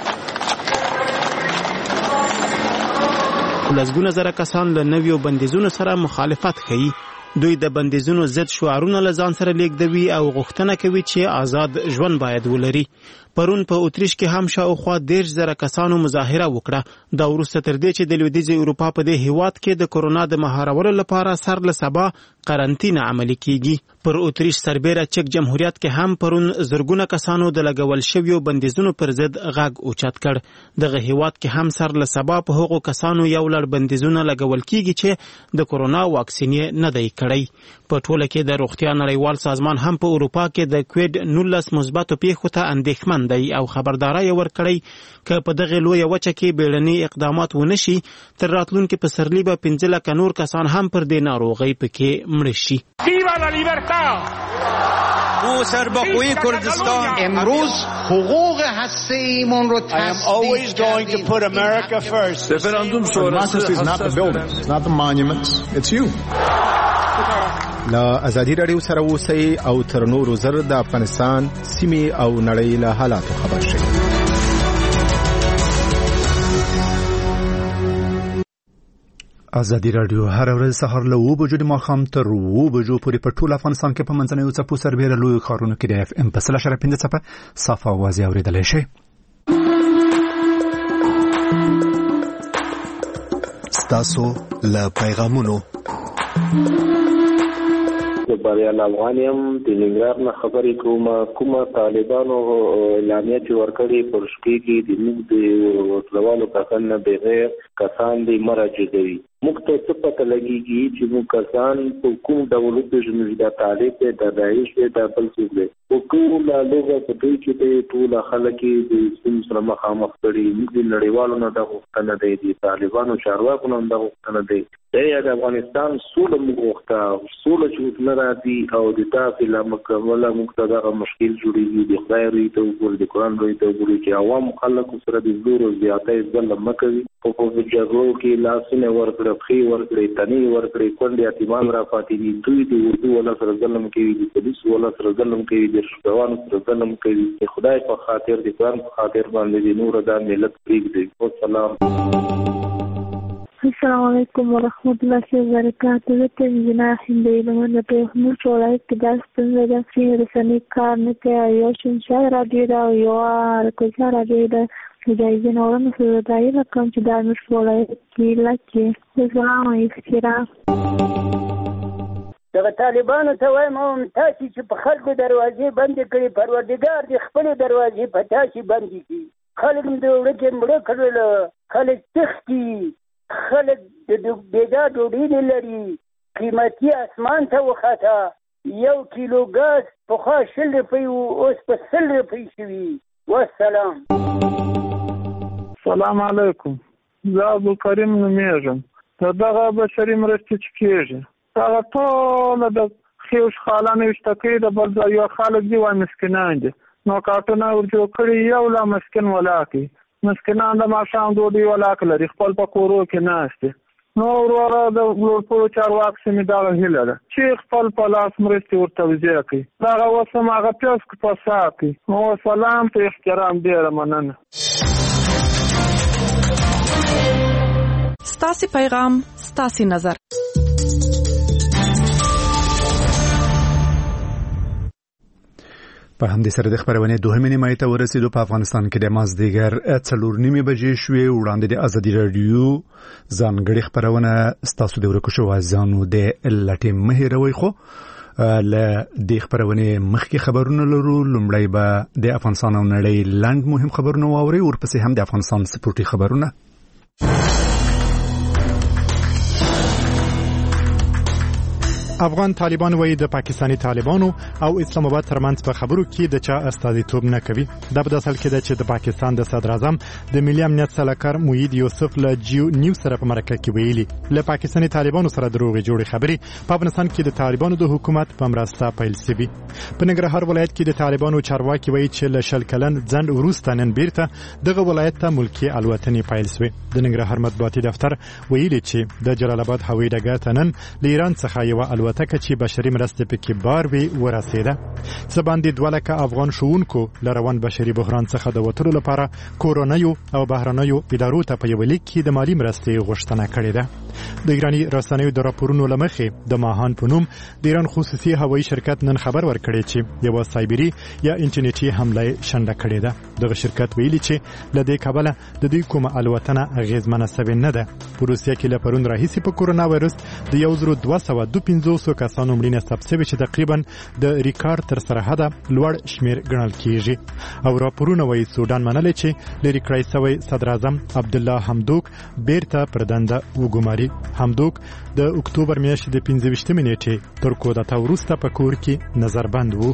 Speaker 1: لسګونه زره کسان له نویو بندیزونو سره مخالفت کوي. دوی د بندیزونو ضد شعارونه له ځان سره لیږدوي او غوښتنه کوي چې آزاد ژوند باید ولري. پرون په اتریش کې هم شاوخوا دېرش زره کسانو مظاهره وکړه. دا وروسته تر دې چې د لویدیځې اروپا په دې هیواد کې د کورونا د مهارولو لپاره سر له سبا قرنطینه عملي کیږي. پر اتریش سربېره چک جمهوریت کې هم پرون زرګونه کسانو د لګول شویو بندیزونو پر ضد غږ اوچت کړ. دغه هیواد کې هم سر له سبا په هغو کسانو یو لړ بندیزونه لګول کیږي چې د کورونا واکسین یې نه دی کړی. په ټوله کې د روغتیا نړیوال سازمان هم په اروپا کې د کووډ نولس مثبتو پیښو ته اندېښمن دی او خبرداري ورکړی چې په دغه لویه وچه کې بیړني اقدامات ونشي تر راتلونکي پسرلي به پنځه لکه نور کسان هم پر دې ناروغۍ پکې مړ شي.
Speaker 2: او سربخوی کردستان امروز حقوق هسته‌ایمون رو تصدیق
Speaker 3: رفراندوم شورای
Speaker 20: لا ازادي رادیو سره اوسئ او تر نورو زر د افغانستان سیمې او نړۍ له حالاتو خبر شئ.
Speaker 5: ازادي رادیو هر ورځ سهار له اوه بجو د ماښام تر اوه بجو پورې په ټول افغانستان کې په منځنیو څپو سربېره لویو ښارونو کې د اف ام په سل اشاره پنځه څپه صافه اوازې اورېدلی شئ.
Speaker 13: ستاسو له پیغامونو
Speaker 24: د بریال افغانیم د ننګرهار نه خبرې کوم. کومه طالبانو اعلامیه چې ورکړې پر شپې کې د موږ د وسلوالو کسان نه بغیر کسان دې مراجعوي. موږ ته څه پته لګېږي چې موږ کسان په کوم ډول وپېژنو چې دا طالب دی دا داعش دی دا بل څوک دی. په ټوله لوږه په دوی کې دی ټوله خلک یې د ستونزو سره مخامخ کړي. موږ د نړیوالو نه دا غوښتنه دی د طالبانو چارواکو نه هم دا غوښتنه دی دی د افغانستان سوله موږ غوښته سوله چې اوس نه راځي او د تاسې له مکمله موږ ته دغه مشکل جوړېږي. د خدای روی ته وګورئ د قرآن روی ته وګورئ چې عوامو خلکو سره د زور او زیاتی ظلم مه کوي. په جګړو کې لاسونه ورکړه پښې ورکړې تنې ورکړې کونډې یتیمان را پاتې دي. دوی د اردو والا سره ظلم کوي د پولیسو والا سره ظلم کوي د شپهوانو سره ظلم کوي. د خدای په خاطر د قرآن په خاطر باندې د نور دا ملت پرېږدي. والسلام.
Speaker 25: السلام علیکم ورحمت الله وبرکاته. زه ته انجینر هندۍ لمن د پیغمبر ولایت کې دا ستونزه ده چې رسنۍ کار نه کوي. یو شنشا راډیو ده او یوه رکوزا راډیو ده. جایزې نورم سره دایې رقم چې دا مش ولایت کې لکه سلام اختراف
Speaker 26: دغه طالبانو ته وایم او تاسې چې په خلکو دروازې بندې کړي پروردګار دې خپلې دروازې په تاسې بندې کړي. خلک د ورکې مړه کړل خلک تښتي خلک د بېدا ډوډۍ نه لري. قیمتي اسمان ته وخته. یو کیلو ګاز پخوا شل روپۍ و اوس په سل روپۍ شوي. والسلام.
Speaker 27: سلام علیکم. زه عبدالکریم نومیږم. د دغه بشري مرستې چې کېږي هغه ټوله د خیوش خالانو ویشتکۍ د بل ځای یو خلک دي وایي مسکینان دي. نو کارټونه ور جوړ کړي یو لا مسکین ولاکي. مسکینان د ماښام ډوډۍ ولاک لري خپل په کورو کې ناست دي. نو وروره د ټولو چارواکو سمې دغه هیله ده چې خپل په لاس مرستې ورته توزیع کړي. دغه اوس هم هغه پیاز په سا کړي. نو سلام په احترام ډېره مننه.
Speaker 23: ستاسې پیغام ستاسې نظر.
Speaker 5: په همدې سره د خبرونه دوهمې نیمایي ته ورسېدو. په افغانستان کې د مازدیګر څلور نیمې بجې شوې. وړاندې د ازادي راډیو ځانګړې خبرونه ستاسو د ورکو شو ځانو د لټې مهیروي خو ل د خبرونه مخکې خبرونه لرو. لومړی به د افغانستان او نړۍ لاند مهم خبرونه واوري، ورپسې هم د افغانستان سپورتي خبرونه.
Speaker 1: افغان طالبان وایي د پاکستانی طالبانو او اسلام آباد ترمنځ په خبرو کې د چا استازیتوب نه کوي. دا په داسې حال کې ده چې د پاکستان د صدر اعظم د ملي امنیت سلاکار موحد یوسف له جیو نیوز سره په مرکه کې ویلي له پاکستانی طالبانو سره دروغ جوړې خبرې په افغانستان کې د طالبانو د حکومت په مرسته پیل شوي. په ننګرهار ولایت کې د طالبانو چارواکي وایي چې له شل کلن ځند وروسته نن بیرته دغه ولایت ته ملکی الوتنې پیل شوې. د ننګرهار مطبوعاتي دفتر ویلي چې د جلال آباد هوایي ډګر ته نن له ایران څخه یو الوتکه چې بشري مرستې پکې بار وی ورسېده. څه باندې دوه لکه افغان شوونکو له روان بشري بحران څخه د وتلو لپاره کورونیو او بهرنیو ادارو ته په یو لیک کې د مالی مرستې غوښتنه کړې ده. د ایراني رسنیو د راپورونو لمخې د ماهان په نوم د ایران خصوصي هوایي شرکت نن خبر ورکړی چې یو سایبری یا انټرنیټي حمله شنډه کړې ده. دغه شرکت ویلي چې له دې کبله د دوی کومه الوتنه اغیزمنه سوې نه ده. په روسیه کې له پرون راهیسې په کورونا وایرس د یو زر دوه سوه دوه پنځوس کسانو مړینه ثبت شوې چې تقریبا د ریکارډ تر سرحده لوړ شمیر ګڼل کیږي. او راپورونه وایي سودان منلې چې لري کړی شوی صدر اعظم عبدالله حمدوک بیرته پر دنده وګماري. حمدوک د اکتوبر میاشتې د پنځه ویشتمې نیټې تر کودتا وروسته په کور کې نظربند وو.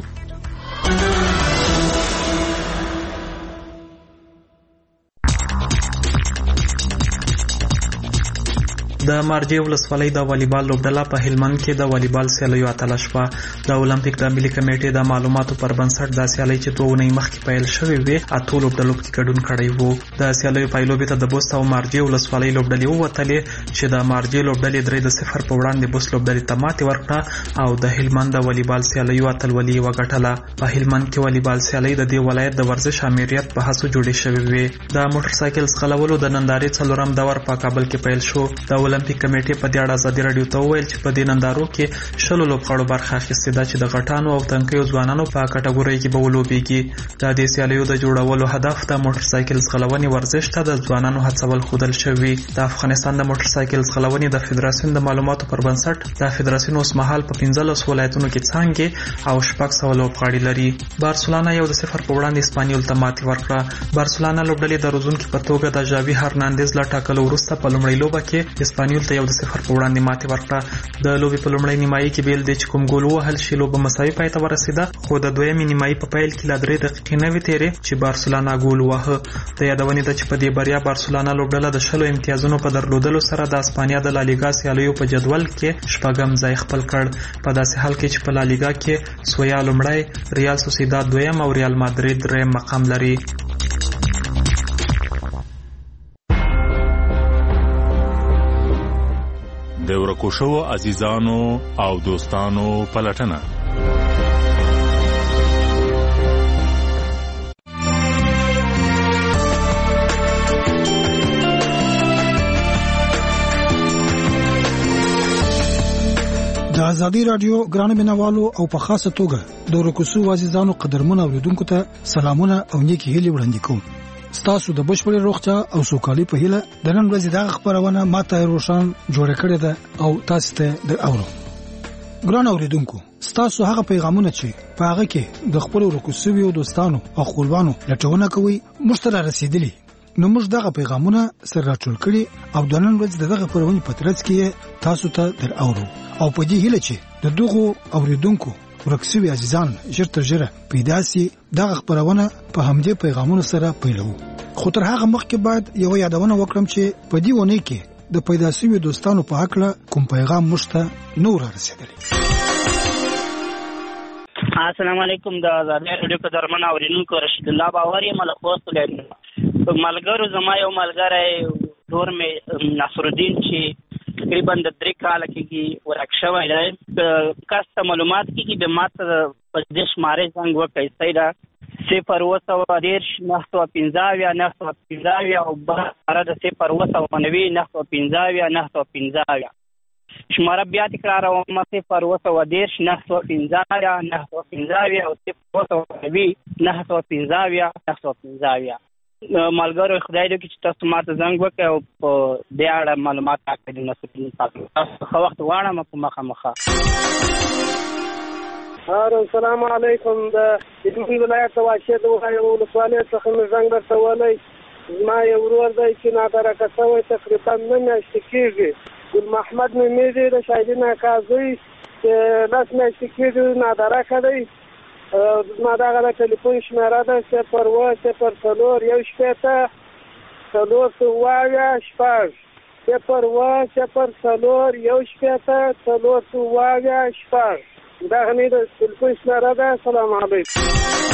Speaker 18: د مارجې ولسوالۍ د والیبال لوبډله په هلمند کې د والیبال سیالیو اتله شوه. د اولمپیک د ملي کمیټې د معلوماتو پر بنسټ د سیالۍ چې دوه اونۍ مخکې پیل شوې وې اته لوبډلو کې ګډون کړی وو. د سیالیو پایلوبې ته د بوست او مارجې ولسوالۍ لوبډلې ووتلې چې د مارجې لوبډلې درې د صفر په وړاندې بوست لوبډلې ته ماتې ورکړه او د هلمند د والیبال سیالیو اتلولي وګټله. په هلمند کې والیبال سیالۍ د دې ولایت د ورزش امریت په هڅو جوړې شوې وې. د موټر سایکل ځغلولو د نندارې څلورم دور په کابل کې پیل شو. د اولمپیک کمیټې په دې اړه ازادي راډیو ته وویل چې په دې نندارو کې شلو لوبغاړو برخه اخیستې ده چې د غټانو او تنکیو ځوانانو په کټګورۍ کې به ولوبېږي. د دې سیالیو د جوړولو هدف د موټر سایکل ځغلونې ورزش ته د ځوانانو هڅول ښودل شوي. د افغانستان د موټر سایکل ځغلونې د فدراسیون د معلوماتو پر بنسټ د فدراسیون اوسمهال په پنځلسو ولایتونو کې څانګې او شپږ سوه لوبغاړي لري. بارسلونا یو د صفر په وړاندې اسپانیول ته ماتې ورکړه. بارسلونا لوبډلې د روزونکي په توګه د ژاوي هرناندز له ټاکلو وروسته په لومړۍ لوبه کې اسپانیول ته یو د صفر په وړاندې ماتې ورکړه. د لوبې په لومړۍ نیمایي کې بیل دی چې کوم ګول ووهل شي لوبه مساوي پای ته ورسېده، خو د دویمې نیمایي په پیل کې لا درې دقیقې نه وې تېرې چې بارسلونا ګول وواهه. د یادونې ده چې په دې بریا بارسلونا لوبډله د شلو امتیازونو په درلودلو سره د اسپانیا د لالیګا سیالیو په جدول کې شپږم ځای خپل کړ. په داسې حال کې چې په لالیګا کې سویا لومړی، ریال سوسیداد دویم او ریال مادرید دریم مقام لري.
Speaker 3: د ورکو شوو عزیزانو او دوستانو پلټنه.
Speaker 7: د ازادي رادیو ګران بنوالو او په خاصه توګه د ورکو شوو عزیزانو قدرمن اوریدونکو ته سلامونه او نیکی هیلې وړاندې کوم. ستاسو د بشپړې روغتیا او سوکالۍ په هیله د نن ورځې دغه خبرونه ماته روشن جوړه کړې ده او تاسو ته در اورو. ګران اوریدونکو، ستاسو هغه پیغامونه چې په هغه کې د خپل ورکو شوو دوستانو او خپلوانو لټونه کوي مشترک رسیدلی، نو موږ دغه پیغامونه سره راټول کړي او د نن ورځې دغه خبرونه په ترڅ کې تاسو ته در اورو او په دې هیله چې د دغه اوریدونکو ورکسوي عزیزان ژر تر ژره پیدا سي. دغه خبرونه په همدې پیغامونو سره پیلو. خو تر هغه مخکې باید یو یادونه وکړم چې په دې ونه کې د پیدا سوي دوستانو په حق له کوم پیغام مشته نور رسیدلی.
Speaker 8: السلام علیکم. د آزادۍ راډیو په درمن اورینونکو رشید الله باور یم له خوست ولایت. ملګرو زما یو ملګری نور مې نصر الدین چې تقریبا د درې کاله کېږي ورک شوی دی. کس ته معلومات کېږي د ما ته په دې شمارې زنګ وکړئ. صحیح ده صفر اوه سوه دېرش نهه سوه پنځه اویا نهه سوه پنځه اویا او بله شماره د صفر اوه سوه نوي نهه سوه پنځه اویا نهه سوه پنځه اویا. شماره بیا تکراروم صفر اوه سوه دېرش نهه سوه پنځه اویا نهه سوه پنځه اویا او صفر اوه سوه نوي نهه سوه پنځه اویا نهه سوه پنځه اویا. ملګرو خدای دې وکړي چې تاسو ما ته زنګ وکړئ او په دې اړه معلومات راکړئ د مسؤلینو تاسو. تاسو ښه وخت غواړم په مخامخه.
Speaker 9: السلام علیکم. د هلمند ولایت د واشې د وهایو ولسوالۍ څخه مې زنګ درته ولی. زما یو ورور دی چې نادرکه شوی تقریبا نه میاشتې کېږي. ګل محمد نومېږي د شاهدي ناکا زوی چې لس میاشتې کېږي نادرکه دی. زما دغه د ټلیفون شمېره ده صفر اوه صفر څلور یو شپېته څلور سوه اویا شپږ. صفر اوه صفر څلور یو شپېته څلور سوه اویا شپږ. دغه مې د ټلیفون شمېره ده. السلام علیکم.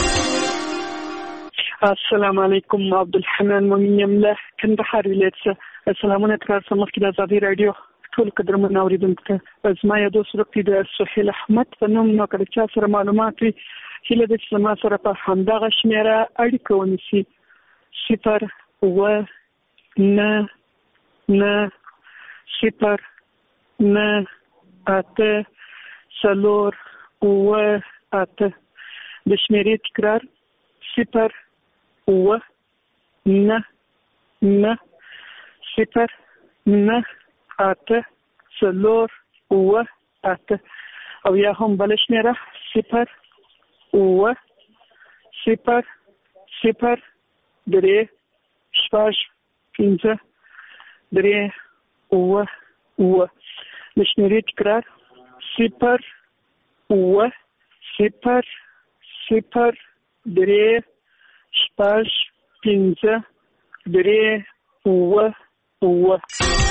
Speaker 10: السلام علیکم. عبدالحنان مومن یم له کندهار ولایت څخه. سلامونه تکرار سم مخکې د ازادي راډیو ټول قدرمن اورېدونکو ته زما یادوست ورکړي د سهیل احمد په نوم. نو که د چا سره معلومات وي هیله ده چې زما سره په همدغه شمېره اړیکه ونیسي. صفر اوه نه نه صفر نه اته څلور اوه اته. د شمېرې تکرار صفر اوه نه نه صفر نه اته څلور اوه اته. او یا هم بله شمېره صفر اوه صفر صفر درې شپږ پنځه درې اوه اوه. د شمېرې تکرار صفر اوه صفر صفر درې شپږ پنځه درې اوه اوه.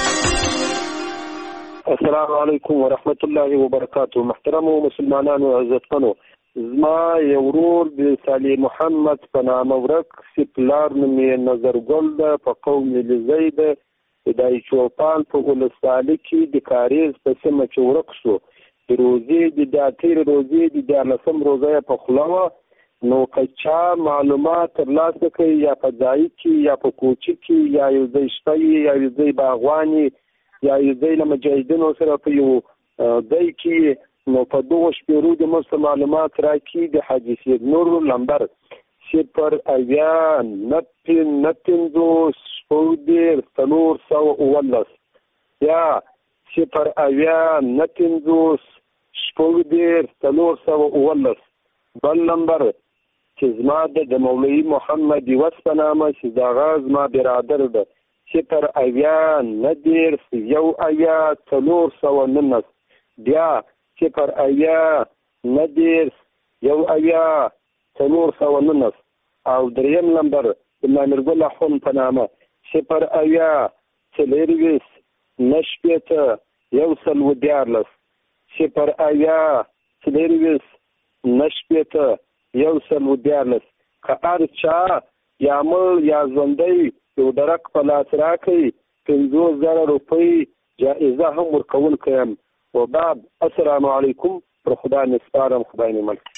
Speaker 11: السلام علیکم ورحمت الله وبرکاته. محترم مسلمانانو عزتمنو، زما یو ورور د صالح محمد په نامه ورک سی پلار نوم یې نظرګل ده په قوم لیزی ده د چوپان په ولسوالۍ کې د کاریز په سیمه کې ورک شو. د روزې د اتېرې روزې د دیارلسم روزه یې په خوله وه. نو که چا معلومات ترلاسه کړي یا په ځای کې یا په کوچي کې یا یو ځای شپه یا یو ځای باغوان یا یو ځای له مجاهدینو سره په یو ځای کې، نو په دغو شپېرو د موږ معلومات راکړي. د حاجي سید نور نمبر صفر اویا نهه نهه پنځوس شپږ دېرش څلور سوه اوولس یا صفر اویا نهه پنځوس شپږ دېرش څلور سوه اوولس. بل نمبر چې زما د مولوي محمد یوس په نامه چې دغه زما برادر ده صفر اویا نهه دېرش یو اویا څلور سوه نولس. بیا صفر اویا نهه دېرش یو اویا څلور سوه نولس. او دریم نمبر د مامرګل اخون په نامه صفر اویا څلېرویشت نهه شپېته یو سل اووه دیارلس. صفر اویا څلېرویشت نهه شپېته یو سل اووه دیارلس. که هر چا یا مړ یا ژوندی یو درک په لاس راکړي پنځوس زره روپۍ جایزه هم ورکوونکی یم. وبعد السلام علیکم. پر خدای مې سپارم، خدای مې مل.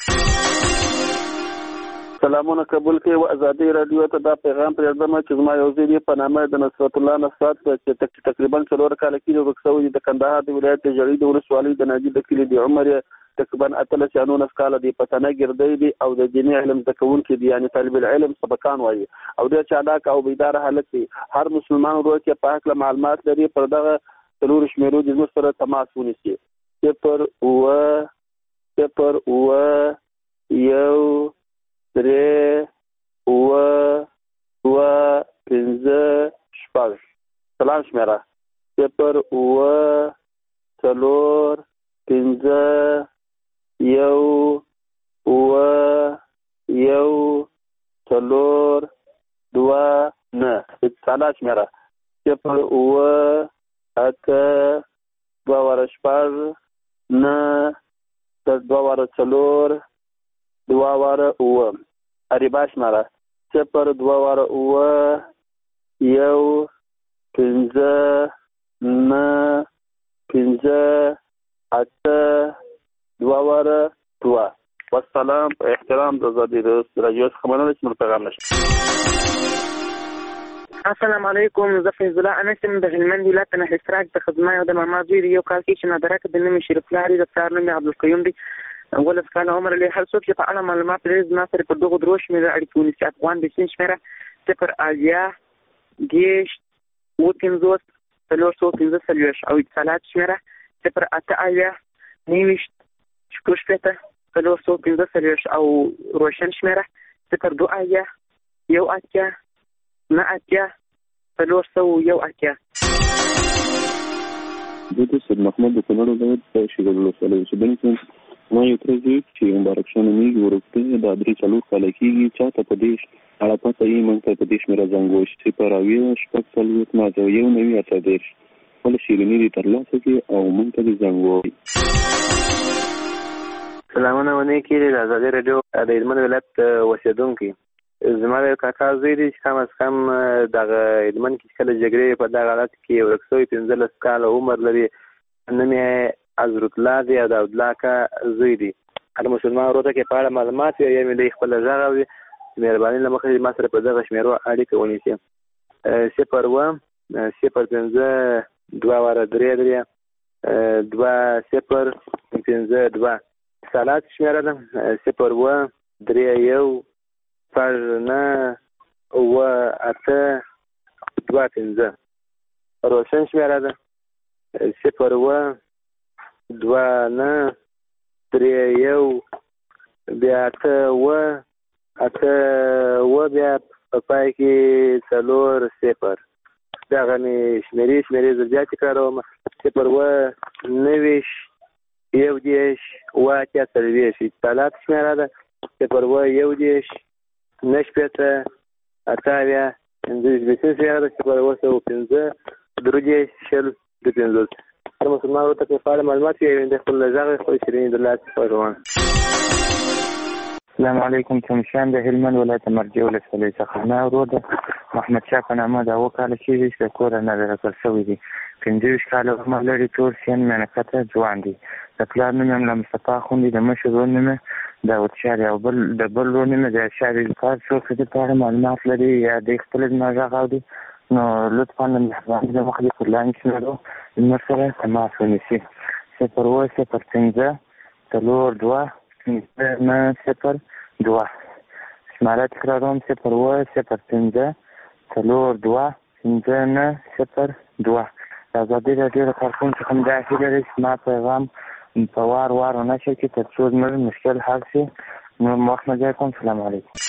Speaker 12: سلامونه قبول کړئ. و ازادي راډیو ته دا پیغام پرېږدم چې زما یو زوی په نامه د نصرت الله نصرت چې تقریبا څلور کاله کېږي ورک شوی د کندهار د ولایت د جړۍ د ولسوالۍ د ناجي د کلي د عمر تقریبا اتلس یا نولس کاله دی. پښتانه ګردی دی او د دیني علم زده کوونکی دی، یعنې طالب العلم سبقان وایي او ډېر چالاک او بیداره هلک دی. هر مسلمان ورور چې په هکله معلومات لري پر دغه څلورو شمېرو د زموږ سره تماس ونیسي. صفر اوه صفر اوه یو درې اوه دوه پنځه شپږ. سلام شمېره صفر اوه څلور پنځه یو اوه یو څلور دوه نه. اتصالات شمېره صفر اوه اته دوه واره شپږ نه دوه واره څلور دوه واره اوه. اریبا شمېره صفر دوه واره اوه یو پنځه نه پنځه اته دوه واره دوه. والسلام. په احترام د ازادي رادیو څخه مننه چې موږ پیغام نشو.
Speaker 4: السلام علیکم. زه فیض الله انس یم د هلمند ولایت نه حصراک د خدمت او د ماما زوی یو کال کې چې نادره کې د نوم شریف لاري د پلار نوم عبدالقیوم دی. ولس کال عمر له هر څوک چې په اړه معلومات لري زما سره په دغه درو شمیره اړیکه ونیسي. افغان د سین شمیره صفر الیا دیش و پنځوس څلور سوه پنځه څلوېښت او اتصالات شمیره صفر اته الیا نوېشت شپږ شپېته څلور سوه پنځه څلوېښت او روشن شمیره صفر دوه الیا یو اتیا نه اتیا څلور سوه یو اتیا.
Speaker 24: زه د سید محمد د کونړ ولایت په شیګل ولسوالۍ اوسېدونکی ما یو تره زوی چې مبارک شاه نومیږي وروسته دا درې څلور کاله کېږي چاته په دې اړه پته یې موږ ته په دې شمېره زنګ ووایي چې صفر اویا شپږ څلوېښت نهه یو نوي اته دېرش خپله شیریني دې ترلاسه کړي او موږ ته دې زنګ ووایي.
Speaker 6: سلامونه ونې کېږي د ازادي راډیو د هلمند ولایت اوسېدونکی. زما د کاکا زوی دی چې کم از کم دغه هلمند کې کله جګړې په دغه حالت کې ورک شوی پنځلس کاله عمر لري. نوم یې عزرالله دی او د عبدالله اکا زوی دی. هر مسلمان ورور ته کې په اړه معلومات وي یا مې دی خپله غږ اوري مهرباني له مخې ما سره په دغه شمېرو اړیکه ونیسي. صفر اووه صفر پنځه دوه واره درې درې دوه صفر پنځه دوه. اتصالات شمېره ده صفر اووه درې یو شپږ نه اووه اته دوه پنځه. روشن شمېره ده صفر اووه دوه نه درې یو بیا اته اووه اته اووه بیا په پای کې څلور صفر. دغه مې شمېرې شمېرې زه بیا تکراروم صفر اووه نوېشت یو دېرش اووه اتیا څلوېښت. اتصالات شمېره ده صفر اووه یو دېرش نه شپېته اته اویا پنځه ویشت. بېسین شمېره ده صفر اووه سوه پنځه درې دېرش شل دوه پنځوس. هر مسلمان ورور ته کې په اړه معلومات وي د خپل غږ خپل شیریني د لاس څخه روان.
Speaker 14: السلام علیکم. تمشان د هلمند ولایت مرجع ولسوالۍ څخه ما ورور د محمد شاه په نامه دا اووه کاله کېږي چې د کوره نادره کړ شوی دی. پنځه ویشت کاله عمر لري. ټول سین مینکته ځوان دی. د پلار نوم یې ملا مصطفی اخوند دی. د مشر ورور نوم یې داود شاه دی او بل د بل ورور نوم یې د شاه ریلکار. څوک چې د په اړه معلومات لري یا دی خپله زما غږ اوري نو لطفا له مهربانۍ له مخې پر لاین شمېرو زموږ سره تماس ونیسي. صفر اووه صفر پنځه څلور دوه پنځه نه صفر دوه. شماره تکراروم صفر اووه صفر پنځه څلور دوه پنځه نه صفر دوه. د ازادي راډیو د کارکوونکو څخه مې دا هیله لري چې زما پیغام په وار وار ونشر کړي تر څو زموږ مشکل حل شي. نور وخت نه ضایع کوم. سلام علیکم.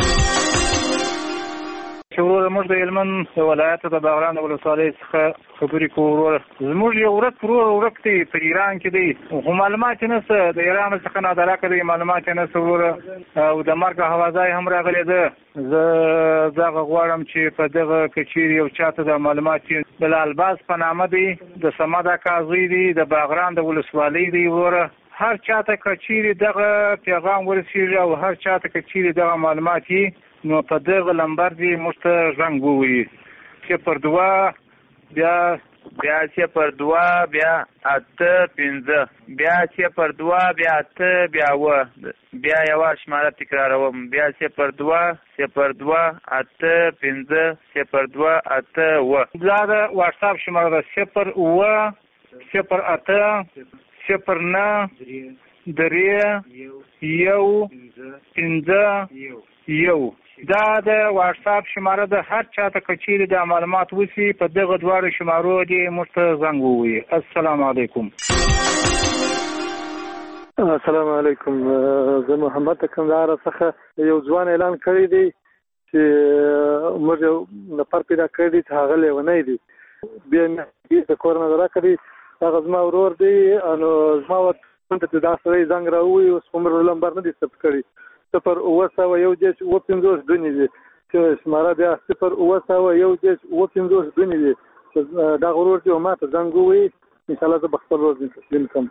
Speaker 27: چې ورور موږ د هلمند ولایت د باغران ولسوالۍ څخه خبرې کوو. ورور زموږ یو ورک ورور ورک دی په ایران کې دی خو معلومات یې نشته. د ایران څخه نادره کړی معلومات یې نشته وروره او د مرګ هوازای هم راغلی ده. زه دغه غواړم چې په دغه کچیر یو چاته د معلومات د لالباس په نامه دی د صمد اکا زوی دی د باغران د ولسوالۍ دی. وروره هر چاته کچیر دغه پیغام ورسیږي او هر چاته کچیر دغه معلومات یې نو په دغه لمبر دی موږ ته زنګ ووایي. صفر دوه بیا بیا صفر دوه بیا اته پنځه بیا صفر دوه بیا اته بیا اووه بیا یوه شماره تکراروم بیا صفر دوه صفر دوه اته پنځه صفر دوه اته اووه. دا د واټساپ شماره ده صفر اووه صفر اته صفر نه درې یو پنځه یو. دا د واټساپ شماره ده. هر چاته کچېرې د معلومات وسی په دغه دواړو شمارو دې موږ ته زنګ ووایي. السلام علیکم. السلام علیکم. زه محمد د کندهار څخه یو ځوان اعلان کړی دی چې موږ یو نفر پیدا کړی دی چې هغه لیونی دی. بیا مې د کور نه راکړی هغه زما ورور دی نو زما ورته چې دا سړی زنګ راووایي اوس خو مې لمبر نه دی ثبت کړی. صفر اووه سوه یو دېرش اووه پنځوس دوه نوي چې شماره بیا صفر اووه سوه یو دېرش اووه پنځوس دوه نوي چې دغه ورور چې ما ته زنګ ووایي انشاءالله زه به خپل ورور تسلیم کړم.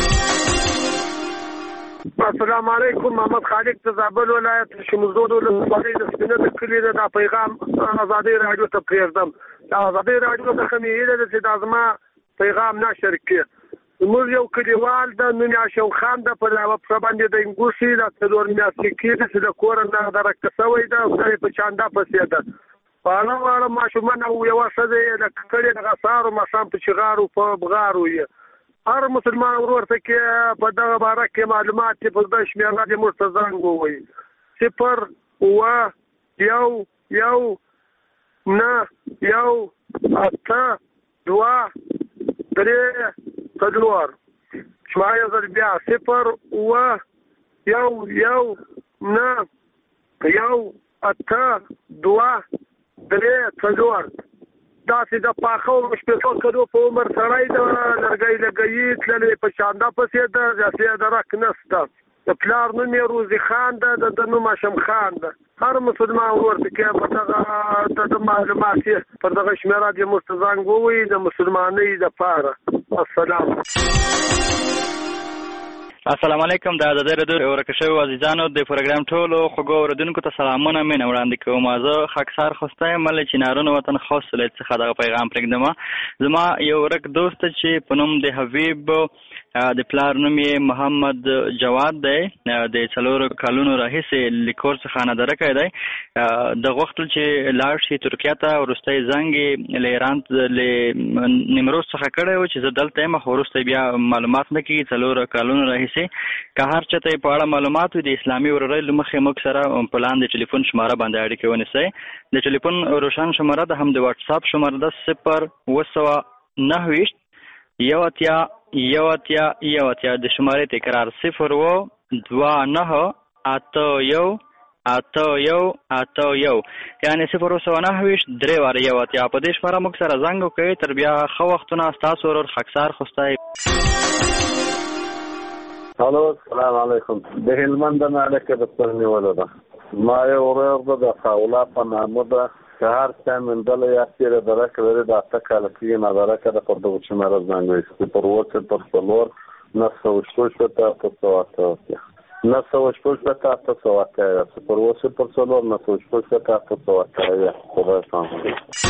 Speaker 9: السلام علیکم. محمد خالق د زابل ولایت شمولزود ولسوالۍ د سپینه د کلي د دا پیغام ازادي راډیو ته پرېږدم. د ازادي راډیو څخه مې هیله ده چې دا زما پیغام نشر کړي. موږ یو کلیوال د نوم هاشم خان د په لاره پر باندې د انګوشي د څلور میاشتې کېږي چې د کور نه درکه شوی ده او په چاندا پسې ده په اړه واړه ماشومان او یو ښځه یې د کړي د غسارو ماشام په چغارو په بغارو یې هر مسلمان ورور ته کې په دغه باره کې معلومات په د شمیره د مرتضان ووي صفر و یو یو نه یو اته دوه درې څلور شمایه زر بیا صفر و یو یو نه یو اته دوه درې څلور داسې د پاخه او شپېتو کلو په عمر سړی د لرګی لګیي تللی په شاندا پسې ده داسې درک نشته د پلار نوم یې روزي خان ده د نوم هاشم خان ده هر مسلمان ورته کې په دغه د معلومات پر دغه شمیره د مرتضان ووي د مسلمانۍ دپاره السلام
Speaker 2: السلام علیکم د آزادۍ راډیو ورکه شویو عزیزانو د پروګرام ټولو خوږو اورېدونکو ته سلامونه مینه وړاندې کوم زه خاکسار خوستی یم له چینارونو وطن خاص ولایت څخه دغه پیغام پرېږدم زما یو ورک دوست چې په نوم د حبیب د پلار نوم یې محمد جواد دی د څلورو کلونو راهیسې له کور څخه نادرکی دی د غوښتل چې لاړ شي ترکیه ته وروستی زنګ یې له ایران له نیمروز څخه کړی و چې زه دلته یم خو وروسته بیا معلومات نه کېږي څلورو کلونو راهیسې که هر چاته یې په اړه معلومات وي د اسلامي ورورۍ له مخې موږ سره په لاندې ټلیفون شماره باندې اړیکې ونیسئ د ټلیفون روشن شماره د هم د واټساپ شماره ده صفر اوه سوه نهه ویشت یو اتیا یو اتیا یو اتیا د شمارې تکرار صفر اوه دوه نهه اته یو اته یو اته یو یعنې صفر اوه سوه نهه ویشت درې واره یو اتیا په دې شماره موږ سره زنګ وکړئ تر بیا ښه وختونه ستاسو ورور خاکسار خوستی
Speaker 12: الو السلام علیکم د هلمند نه اړیکه درسره نیولې ده ما یو ورور ده د خاولا په نامه ده که هر څه موندلی یا تېره درکه لري د اته کاله کېږي نادرکه ده پر دغه شمېره زنګ وایي صفر اوه صفر څلور نهه سوه شپږ شپېته اته سوه اته اتیا نهه سوه شپږ شپېته اته سوه اته اویا صفر اوه صفر څلور نهه سوه شپږ شپېته اته سوه اته اویا خدای سلامت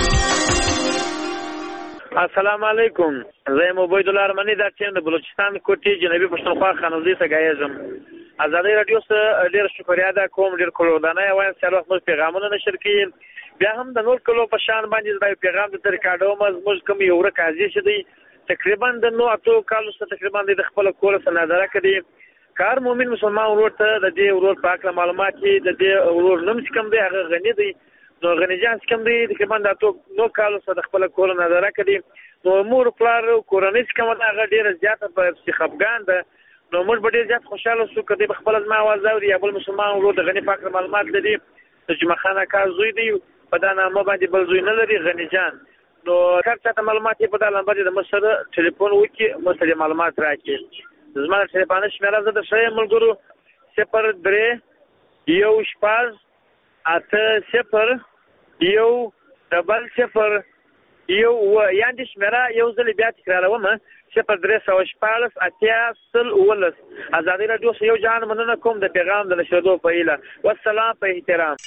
Speaker 15: السلام علیکم زه یم عبید الله ارمني دا چې د بلوچستان کوټې جنوبي پښتونخوا خانوزي څخه ګایږم ازادۍ راډیو سره ډېر شکریا ده کوم ډېر کړودانه وایم چې هر وخت موږ پیغامونه نشر کوي بیا هم د نور کلو په شان باندې دا پیغام د ریکارډوم موږ کوم یو ورک عزیز شي دی تقریبا د نو اتو کالو څخه تقریبا د خپل کول سره نظر کړي کار مومن مسلمان ورور ته د دې ورور پاک معلومات د دې ورور نوم کوم دی هغه غنی دی نو غنیجان کوم دی تقریبا د اتو نو کالو څخه خپل کول نظر کړي نو مور پلار کورنۍ کوم دا هغه ډیره زیاته په خپګان ده نو موږ به ډیر زیات خوشاله شو کدی خپل ځما आवाज اوري یا بل مسلمان ورور د غنی پاک معلومات لري د جمعه خانه کار زوی دی په دا نامه باندې بل زوی نه لري غنیجان نو هر څه معلومات په دا لمبر د مسره ټلیفون وکي مسله معلومات راکړي زما ټلیفون شمیره زده شې ملګرو صفر درې یو شپږ اته صفر یو ډبل صفر یو یاندې شمیره یو ځل بیا تکراروم صفر درې سوه شپاړس اتیا سل اوولس ازادۍ راډیو سره یو جان مننه کوم د پیغام د نشریدو په هیله والسلام په احترام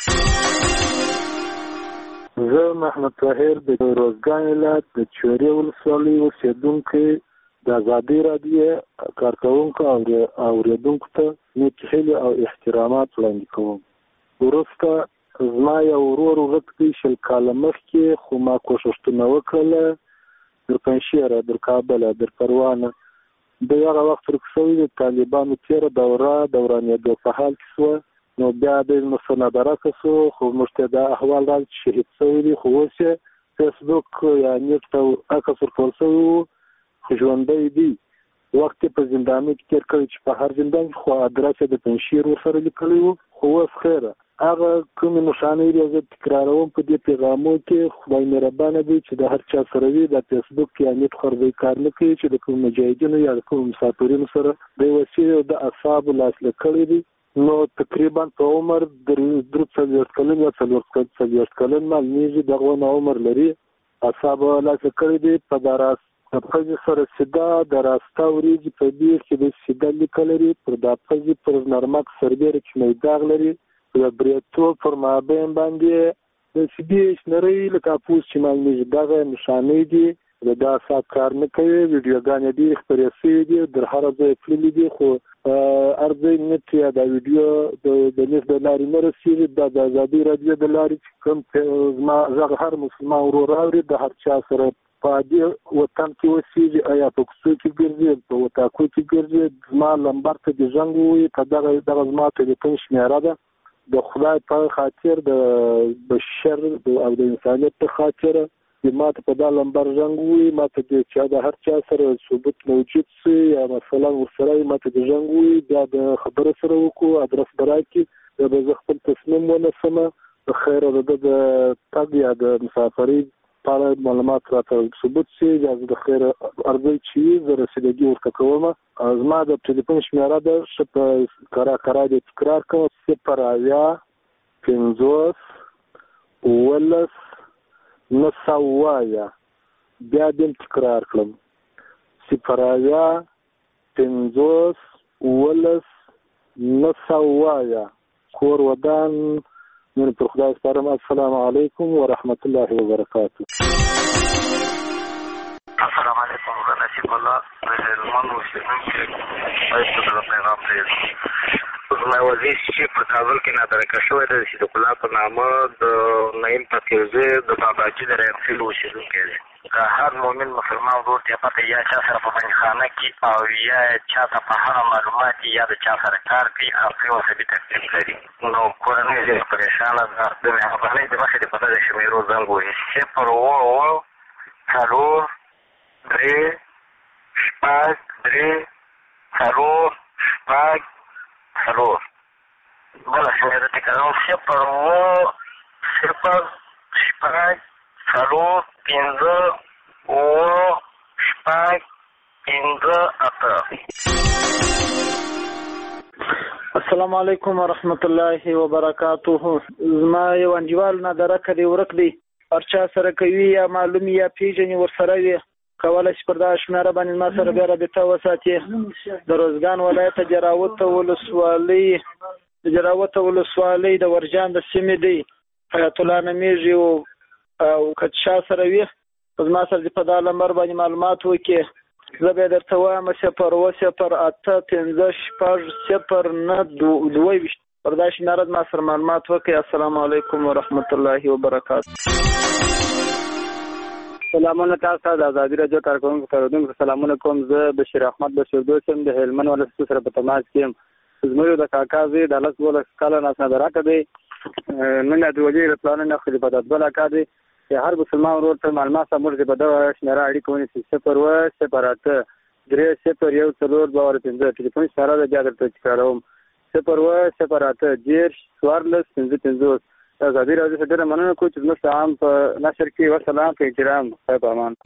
Speaker 12: زه محمد طاهر د روزګان ولایت د چورې ولسوالۍ اوسېدونکی د ازادۍ راډیو کارکوونکو او اورېدونکو ته نیک هیلې او احترامات وړاندې کوم وروسته زما یو ورور ورک دی شل کاله مخکې خو ما کوښښونه وکړله در پنجشیره در کابله در پروانه د هغه وخت ورک شوی د طالبانو تېره دوره دورانېدو په حال کې شوه نو بیا د مستندرکه شو خو موږ ته دا احوال راغلی چې شهید شوی دی خو اوس یې فیسبوک یا نیټ ته عکس ورکول شوی و خو ژوندی دی وخت یې په زندانو کې تېر کړی چې په هر زندان کې خو ادرس یې د پنجشیر ورسره لیکلی و خو اوس خیره هغه کومې نښانې لري زه تکراروم په دې پیغامو کې خدای مهربانه دی چې د هر چا سره وي د فیسبوک یا نیټ خرڅوي کار نه کوي چې د کوم مجاهدینو یا د کوم مسافرینو سره د وسیلې د اصحابو لاسلیک کړی دی نو تقریبا په عمر درې څلوېښت کلن یا څلوېښت کلن معلومیږي دغه ونه عمر لري اصحابو لاسلیک کړی دی په دا راست د پزې سره سیده د راسته وریځې په بیخ کې د سیده لیکه لري پر دا پزې پر نرمک سربیره کې میداغ لري د بریتو پر مابین باندې د سیدې شنرۍ لکه پوس چې معلومیږي دغه نښانې دي
Speaker 11: دا سات کار نه کوي، ویډیوګانې دي خپرې شوي دي، در هر ځای تللي دي، خو هر ځای نت یا دا ویډیو د نت د لارې نه رسېږي. دا د ازادي راډیو د لارې چې کوم زما غږ هر مسلمان ورور اوري، د هر چا سره په دې وطن کې اوسېږي، آیا په کوڅو کې ګرځي، په وطاقو کې ګرځي، زما لمبر ته د زنګ ووایي، په دغه دغه زما ټلیفون شمېره ده. د خدای په خاطر، د بشر او د انسانیت په خاطر ما ته په دا لمبر زنګ ووایي، ما ته د چا د هر چا سره ثبوت موجود سي یا مثلا ورسره ما ته د زنګ ووایي، بیا د خبره سره وکړو، ادرس به راکړي، بیا به زه خپل تصمیم ونیسم. د خیر د ده د تګ یا د مسافرۍ په اړه معلومات راته ثبوت سي، یا زه د خیر ارزی چې وي زه رسیدګي ورته کوم. زما د ټلیفون شمېره ده، ښه په کرا کرا دې تکرار کوم: صفر اویا پنځوس اوولس نه سوه. بیا دې تکرار کړم: صفر اویا پنځوس اوولس نه سوه. کور ودان من پر خدای سپارم. السلام علیکم ورحمت الله وبرکاته.
Speaker 13: السلام علیکم. زه نصیب الله د هلمند اوسېدونکی تاسو ته پیغام پرېږدم. زما وظیف چې په کابل کې نادرکه شوی دی، چې د کلا په نامه د نعیم فقیرزی د باباجي د رحمفیل اوسېدونکی دی. که هر مؤمن مسلمان ورور ته پته یا چا سره په بندخانه کې او یا چا ته په هغه معلومات یا د چا سره کار کوي او څه مذهبي تکلیف لري، نو کورنۍ ډېره پریشانه ده. د مهربانۍ د مخې د په دغه شمېرو زنګ ووهي: صفر اوه اوه څلور درې شپږ درې څلور شپږ څلور. بله شمېره تکراروم: صفر اوه صفر شپږ څلور پنځه اوه شپږ پنځه اته.
Speaker 16: السلام علیکم ورحمت الله وبرکاته. زما یو انډیوال نادرکه دی، ورک دی، هر چا سره کوي یا معلوم یا پیژني ورسره وي، کولی شي پر دغه شمېره باندې ما سره بیا رابطه وساتي. د روزګان ولایت جراوت ولسوالۍ د جراوت ولسوالۍ د ورجان د سیمې دی، حیات الله نومیږي. او که چا سره وي زما سره په دا لمبر باندې معلومات وکړي، زه به یې درته وایم: صفر اوه صفر اته پنځه شپږ صفر نه دوه ویشت. پر دا شمېره ما سره معلومات وکړي. السلام علیکم ورحمت الله وبرکاته.
Speaker 17: سلامونه تاسو ته د ازادي راډیو کارکونکو ترودونکو سلامونه کوم. زه بشیر احمد بشیر دوست یم، د هلمند ولایت سره په تماس کې یم. زموږ د کاکا زوی د لس دولس کاله نه نادرکه دی، نن د ولي رسوانه نه خلیفه د بل کار دی. هر مسلمان ورور ته معلومات موږ د بده شمېره اړیکه ونیسي: صفر اوه صفر اته درې صفر یو څلور دوه پنځه. ټلیفون شمېره ده، بیا درته تکراروم: صفر اوه صفر اته دېرش څوارلس پنځه پنځوس. د ازادي راډیو څخه ډېره مننه کوم چې زموږ عام په نشر کې وسلام په احترام خیر په امان.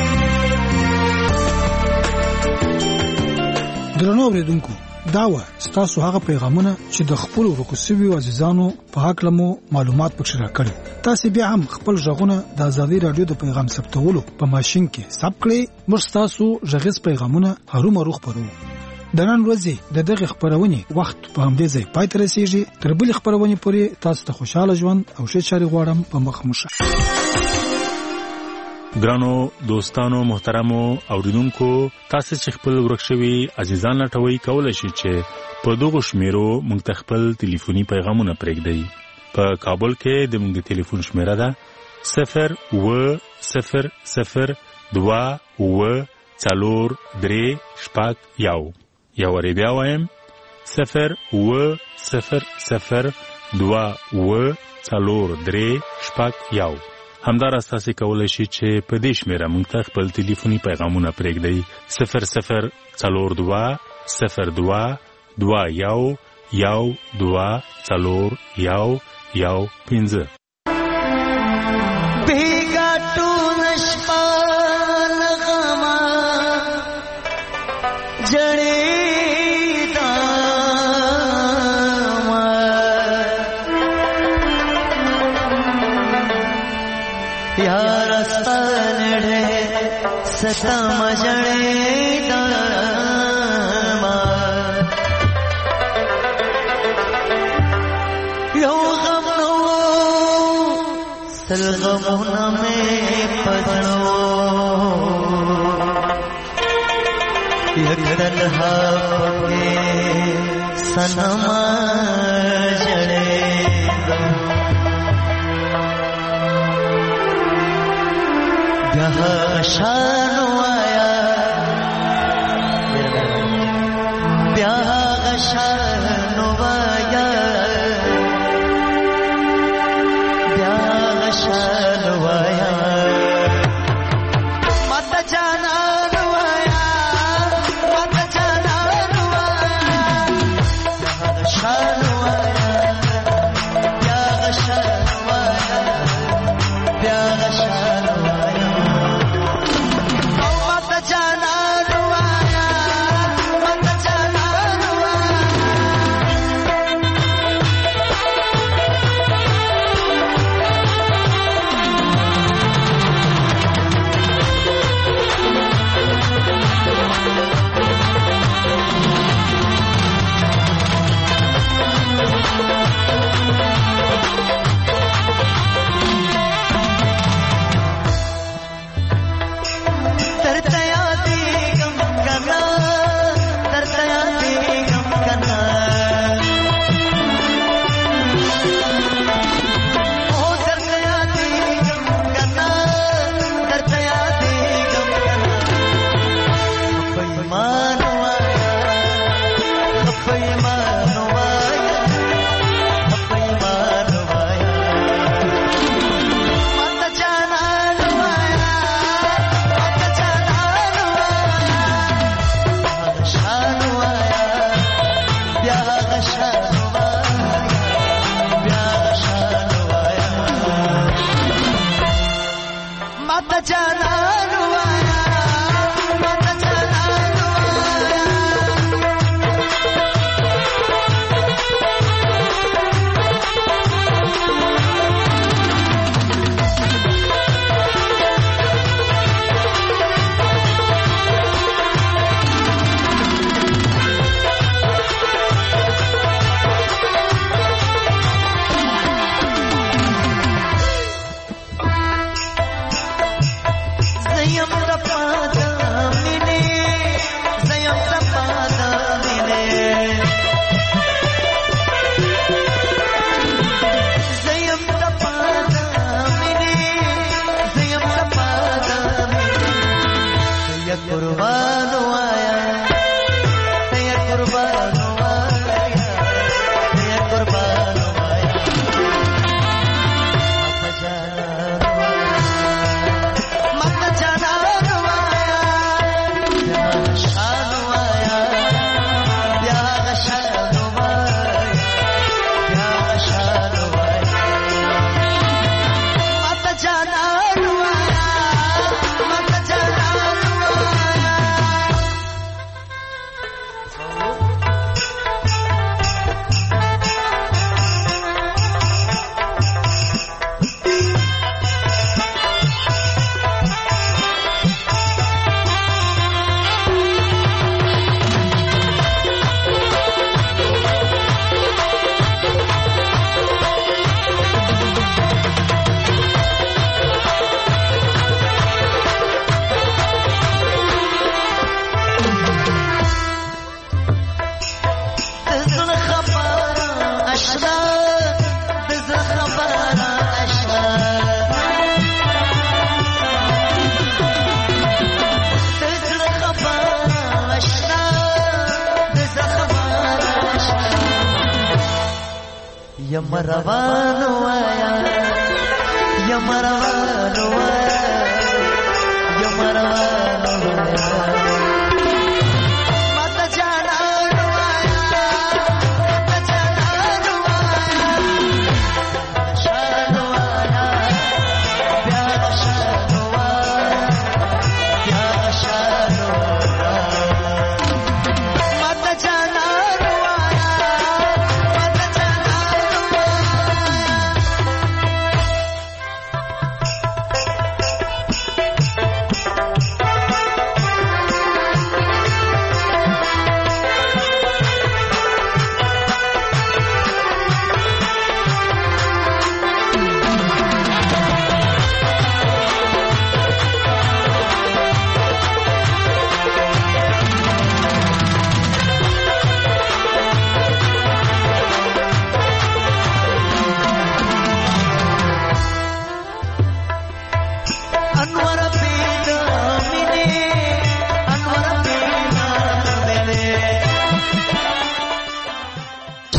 Speaker 7: درنو اوریدونکو، دا و ستاسو هغه پیغامونه چې د خپل ورکوسوي عزیزانو په حق لمو معلومات پکښ راکړي. تاسو بیا هم خپل ژغونه د ازادي راډیو د پیغام ثبتولو په ماشين کې ثبت کړئ. موږ تاسو ژغیز پیغامونه هرومرو خبرو. د نن ورځې د دغه خبرونه وخت په همدې ځای پای ته رسیږي. تر بل خبرونه پورې تاسو ته خوشاله ژوند او ښه چاري غواړم. په مخ مشه.
Speaker 3: ګرانو دوستانو محترمو اوریدونکو، تاسو چې خپل ورکشوي عزیزان لټوي کولای شئ چې په دغه شمیرو موږ ته خپل ټلیفوني پیغامونه پرېږدئ. په کابل کې د موږ د ټلیفون شمیره ده صفر اوه صفر صفر دوه اوه څلور درې شپږ یو. یو وری بیا وایم: صفر اوه صفر صفر دوه اوه څلور درې شپږ یو. همداراز تاسو کولای شئ چې په دې شمیره موږ ته خپل ټلیفوني پیغامونه پرېږدئ: صفر صفر څلور دوه صفر دوه دوه یو یو دوه څلور یو یو پنځه.
Speaker 19: सता मजणे दामा यो गम नो सल गमुना में पजणो तन्हा पके सनमा जड़े ब्याह शानो आया ब्याह शानो आया ब्याह शानो आया मत जाना रुआया मत जाना रुआया ब्याह शानो आया ब्याह शानो आया ब्याह शानो आया मत जाना रुआया मत जाना तरतया दी गम करना तरतया दी गम करना ओ तरतया दी गम करना तरतया दी गम करना कोई मानो आया कोई मानो आया कोई मानो आया मत जाना रुआया मत जाना रुआया शानो आया ब्याह शानो आया ब्याह शानो आया मत जाना रुआया मत जाना रुआया Zayam tapada mine Zayam tapada mine Zayam tapada mine Zayam tapada mine Ya qurbano aaya Ya qurbano aaya Ya qurbano aaya मत जाना रुआया ब्याह शानो आया ब्याह शानो आया ब्याह शानो आया मत जाना रुआया मत जाना रुआया دزل خبارا اشنا دزل خبارا اشنا دزل خبارا اشنا دزل خبارا اشنا يا مروان وايا يا مروان وايا يا مروان وايا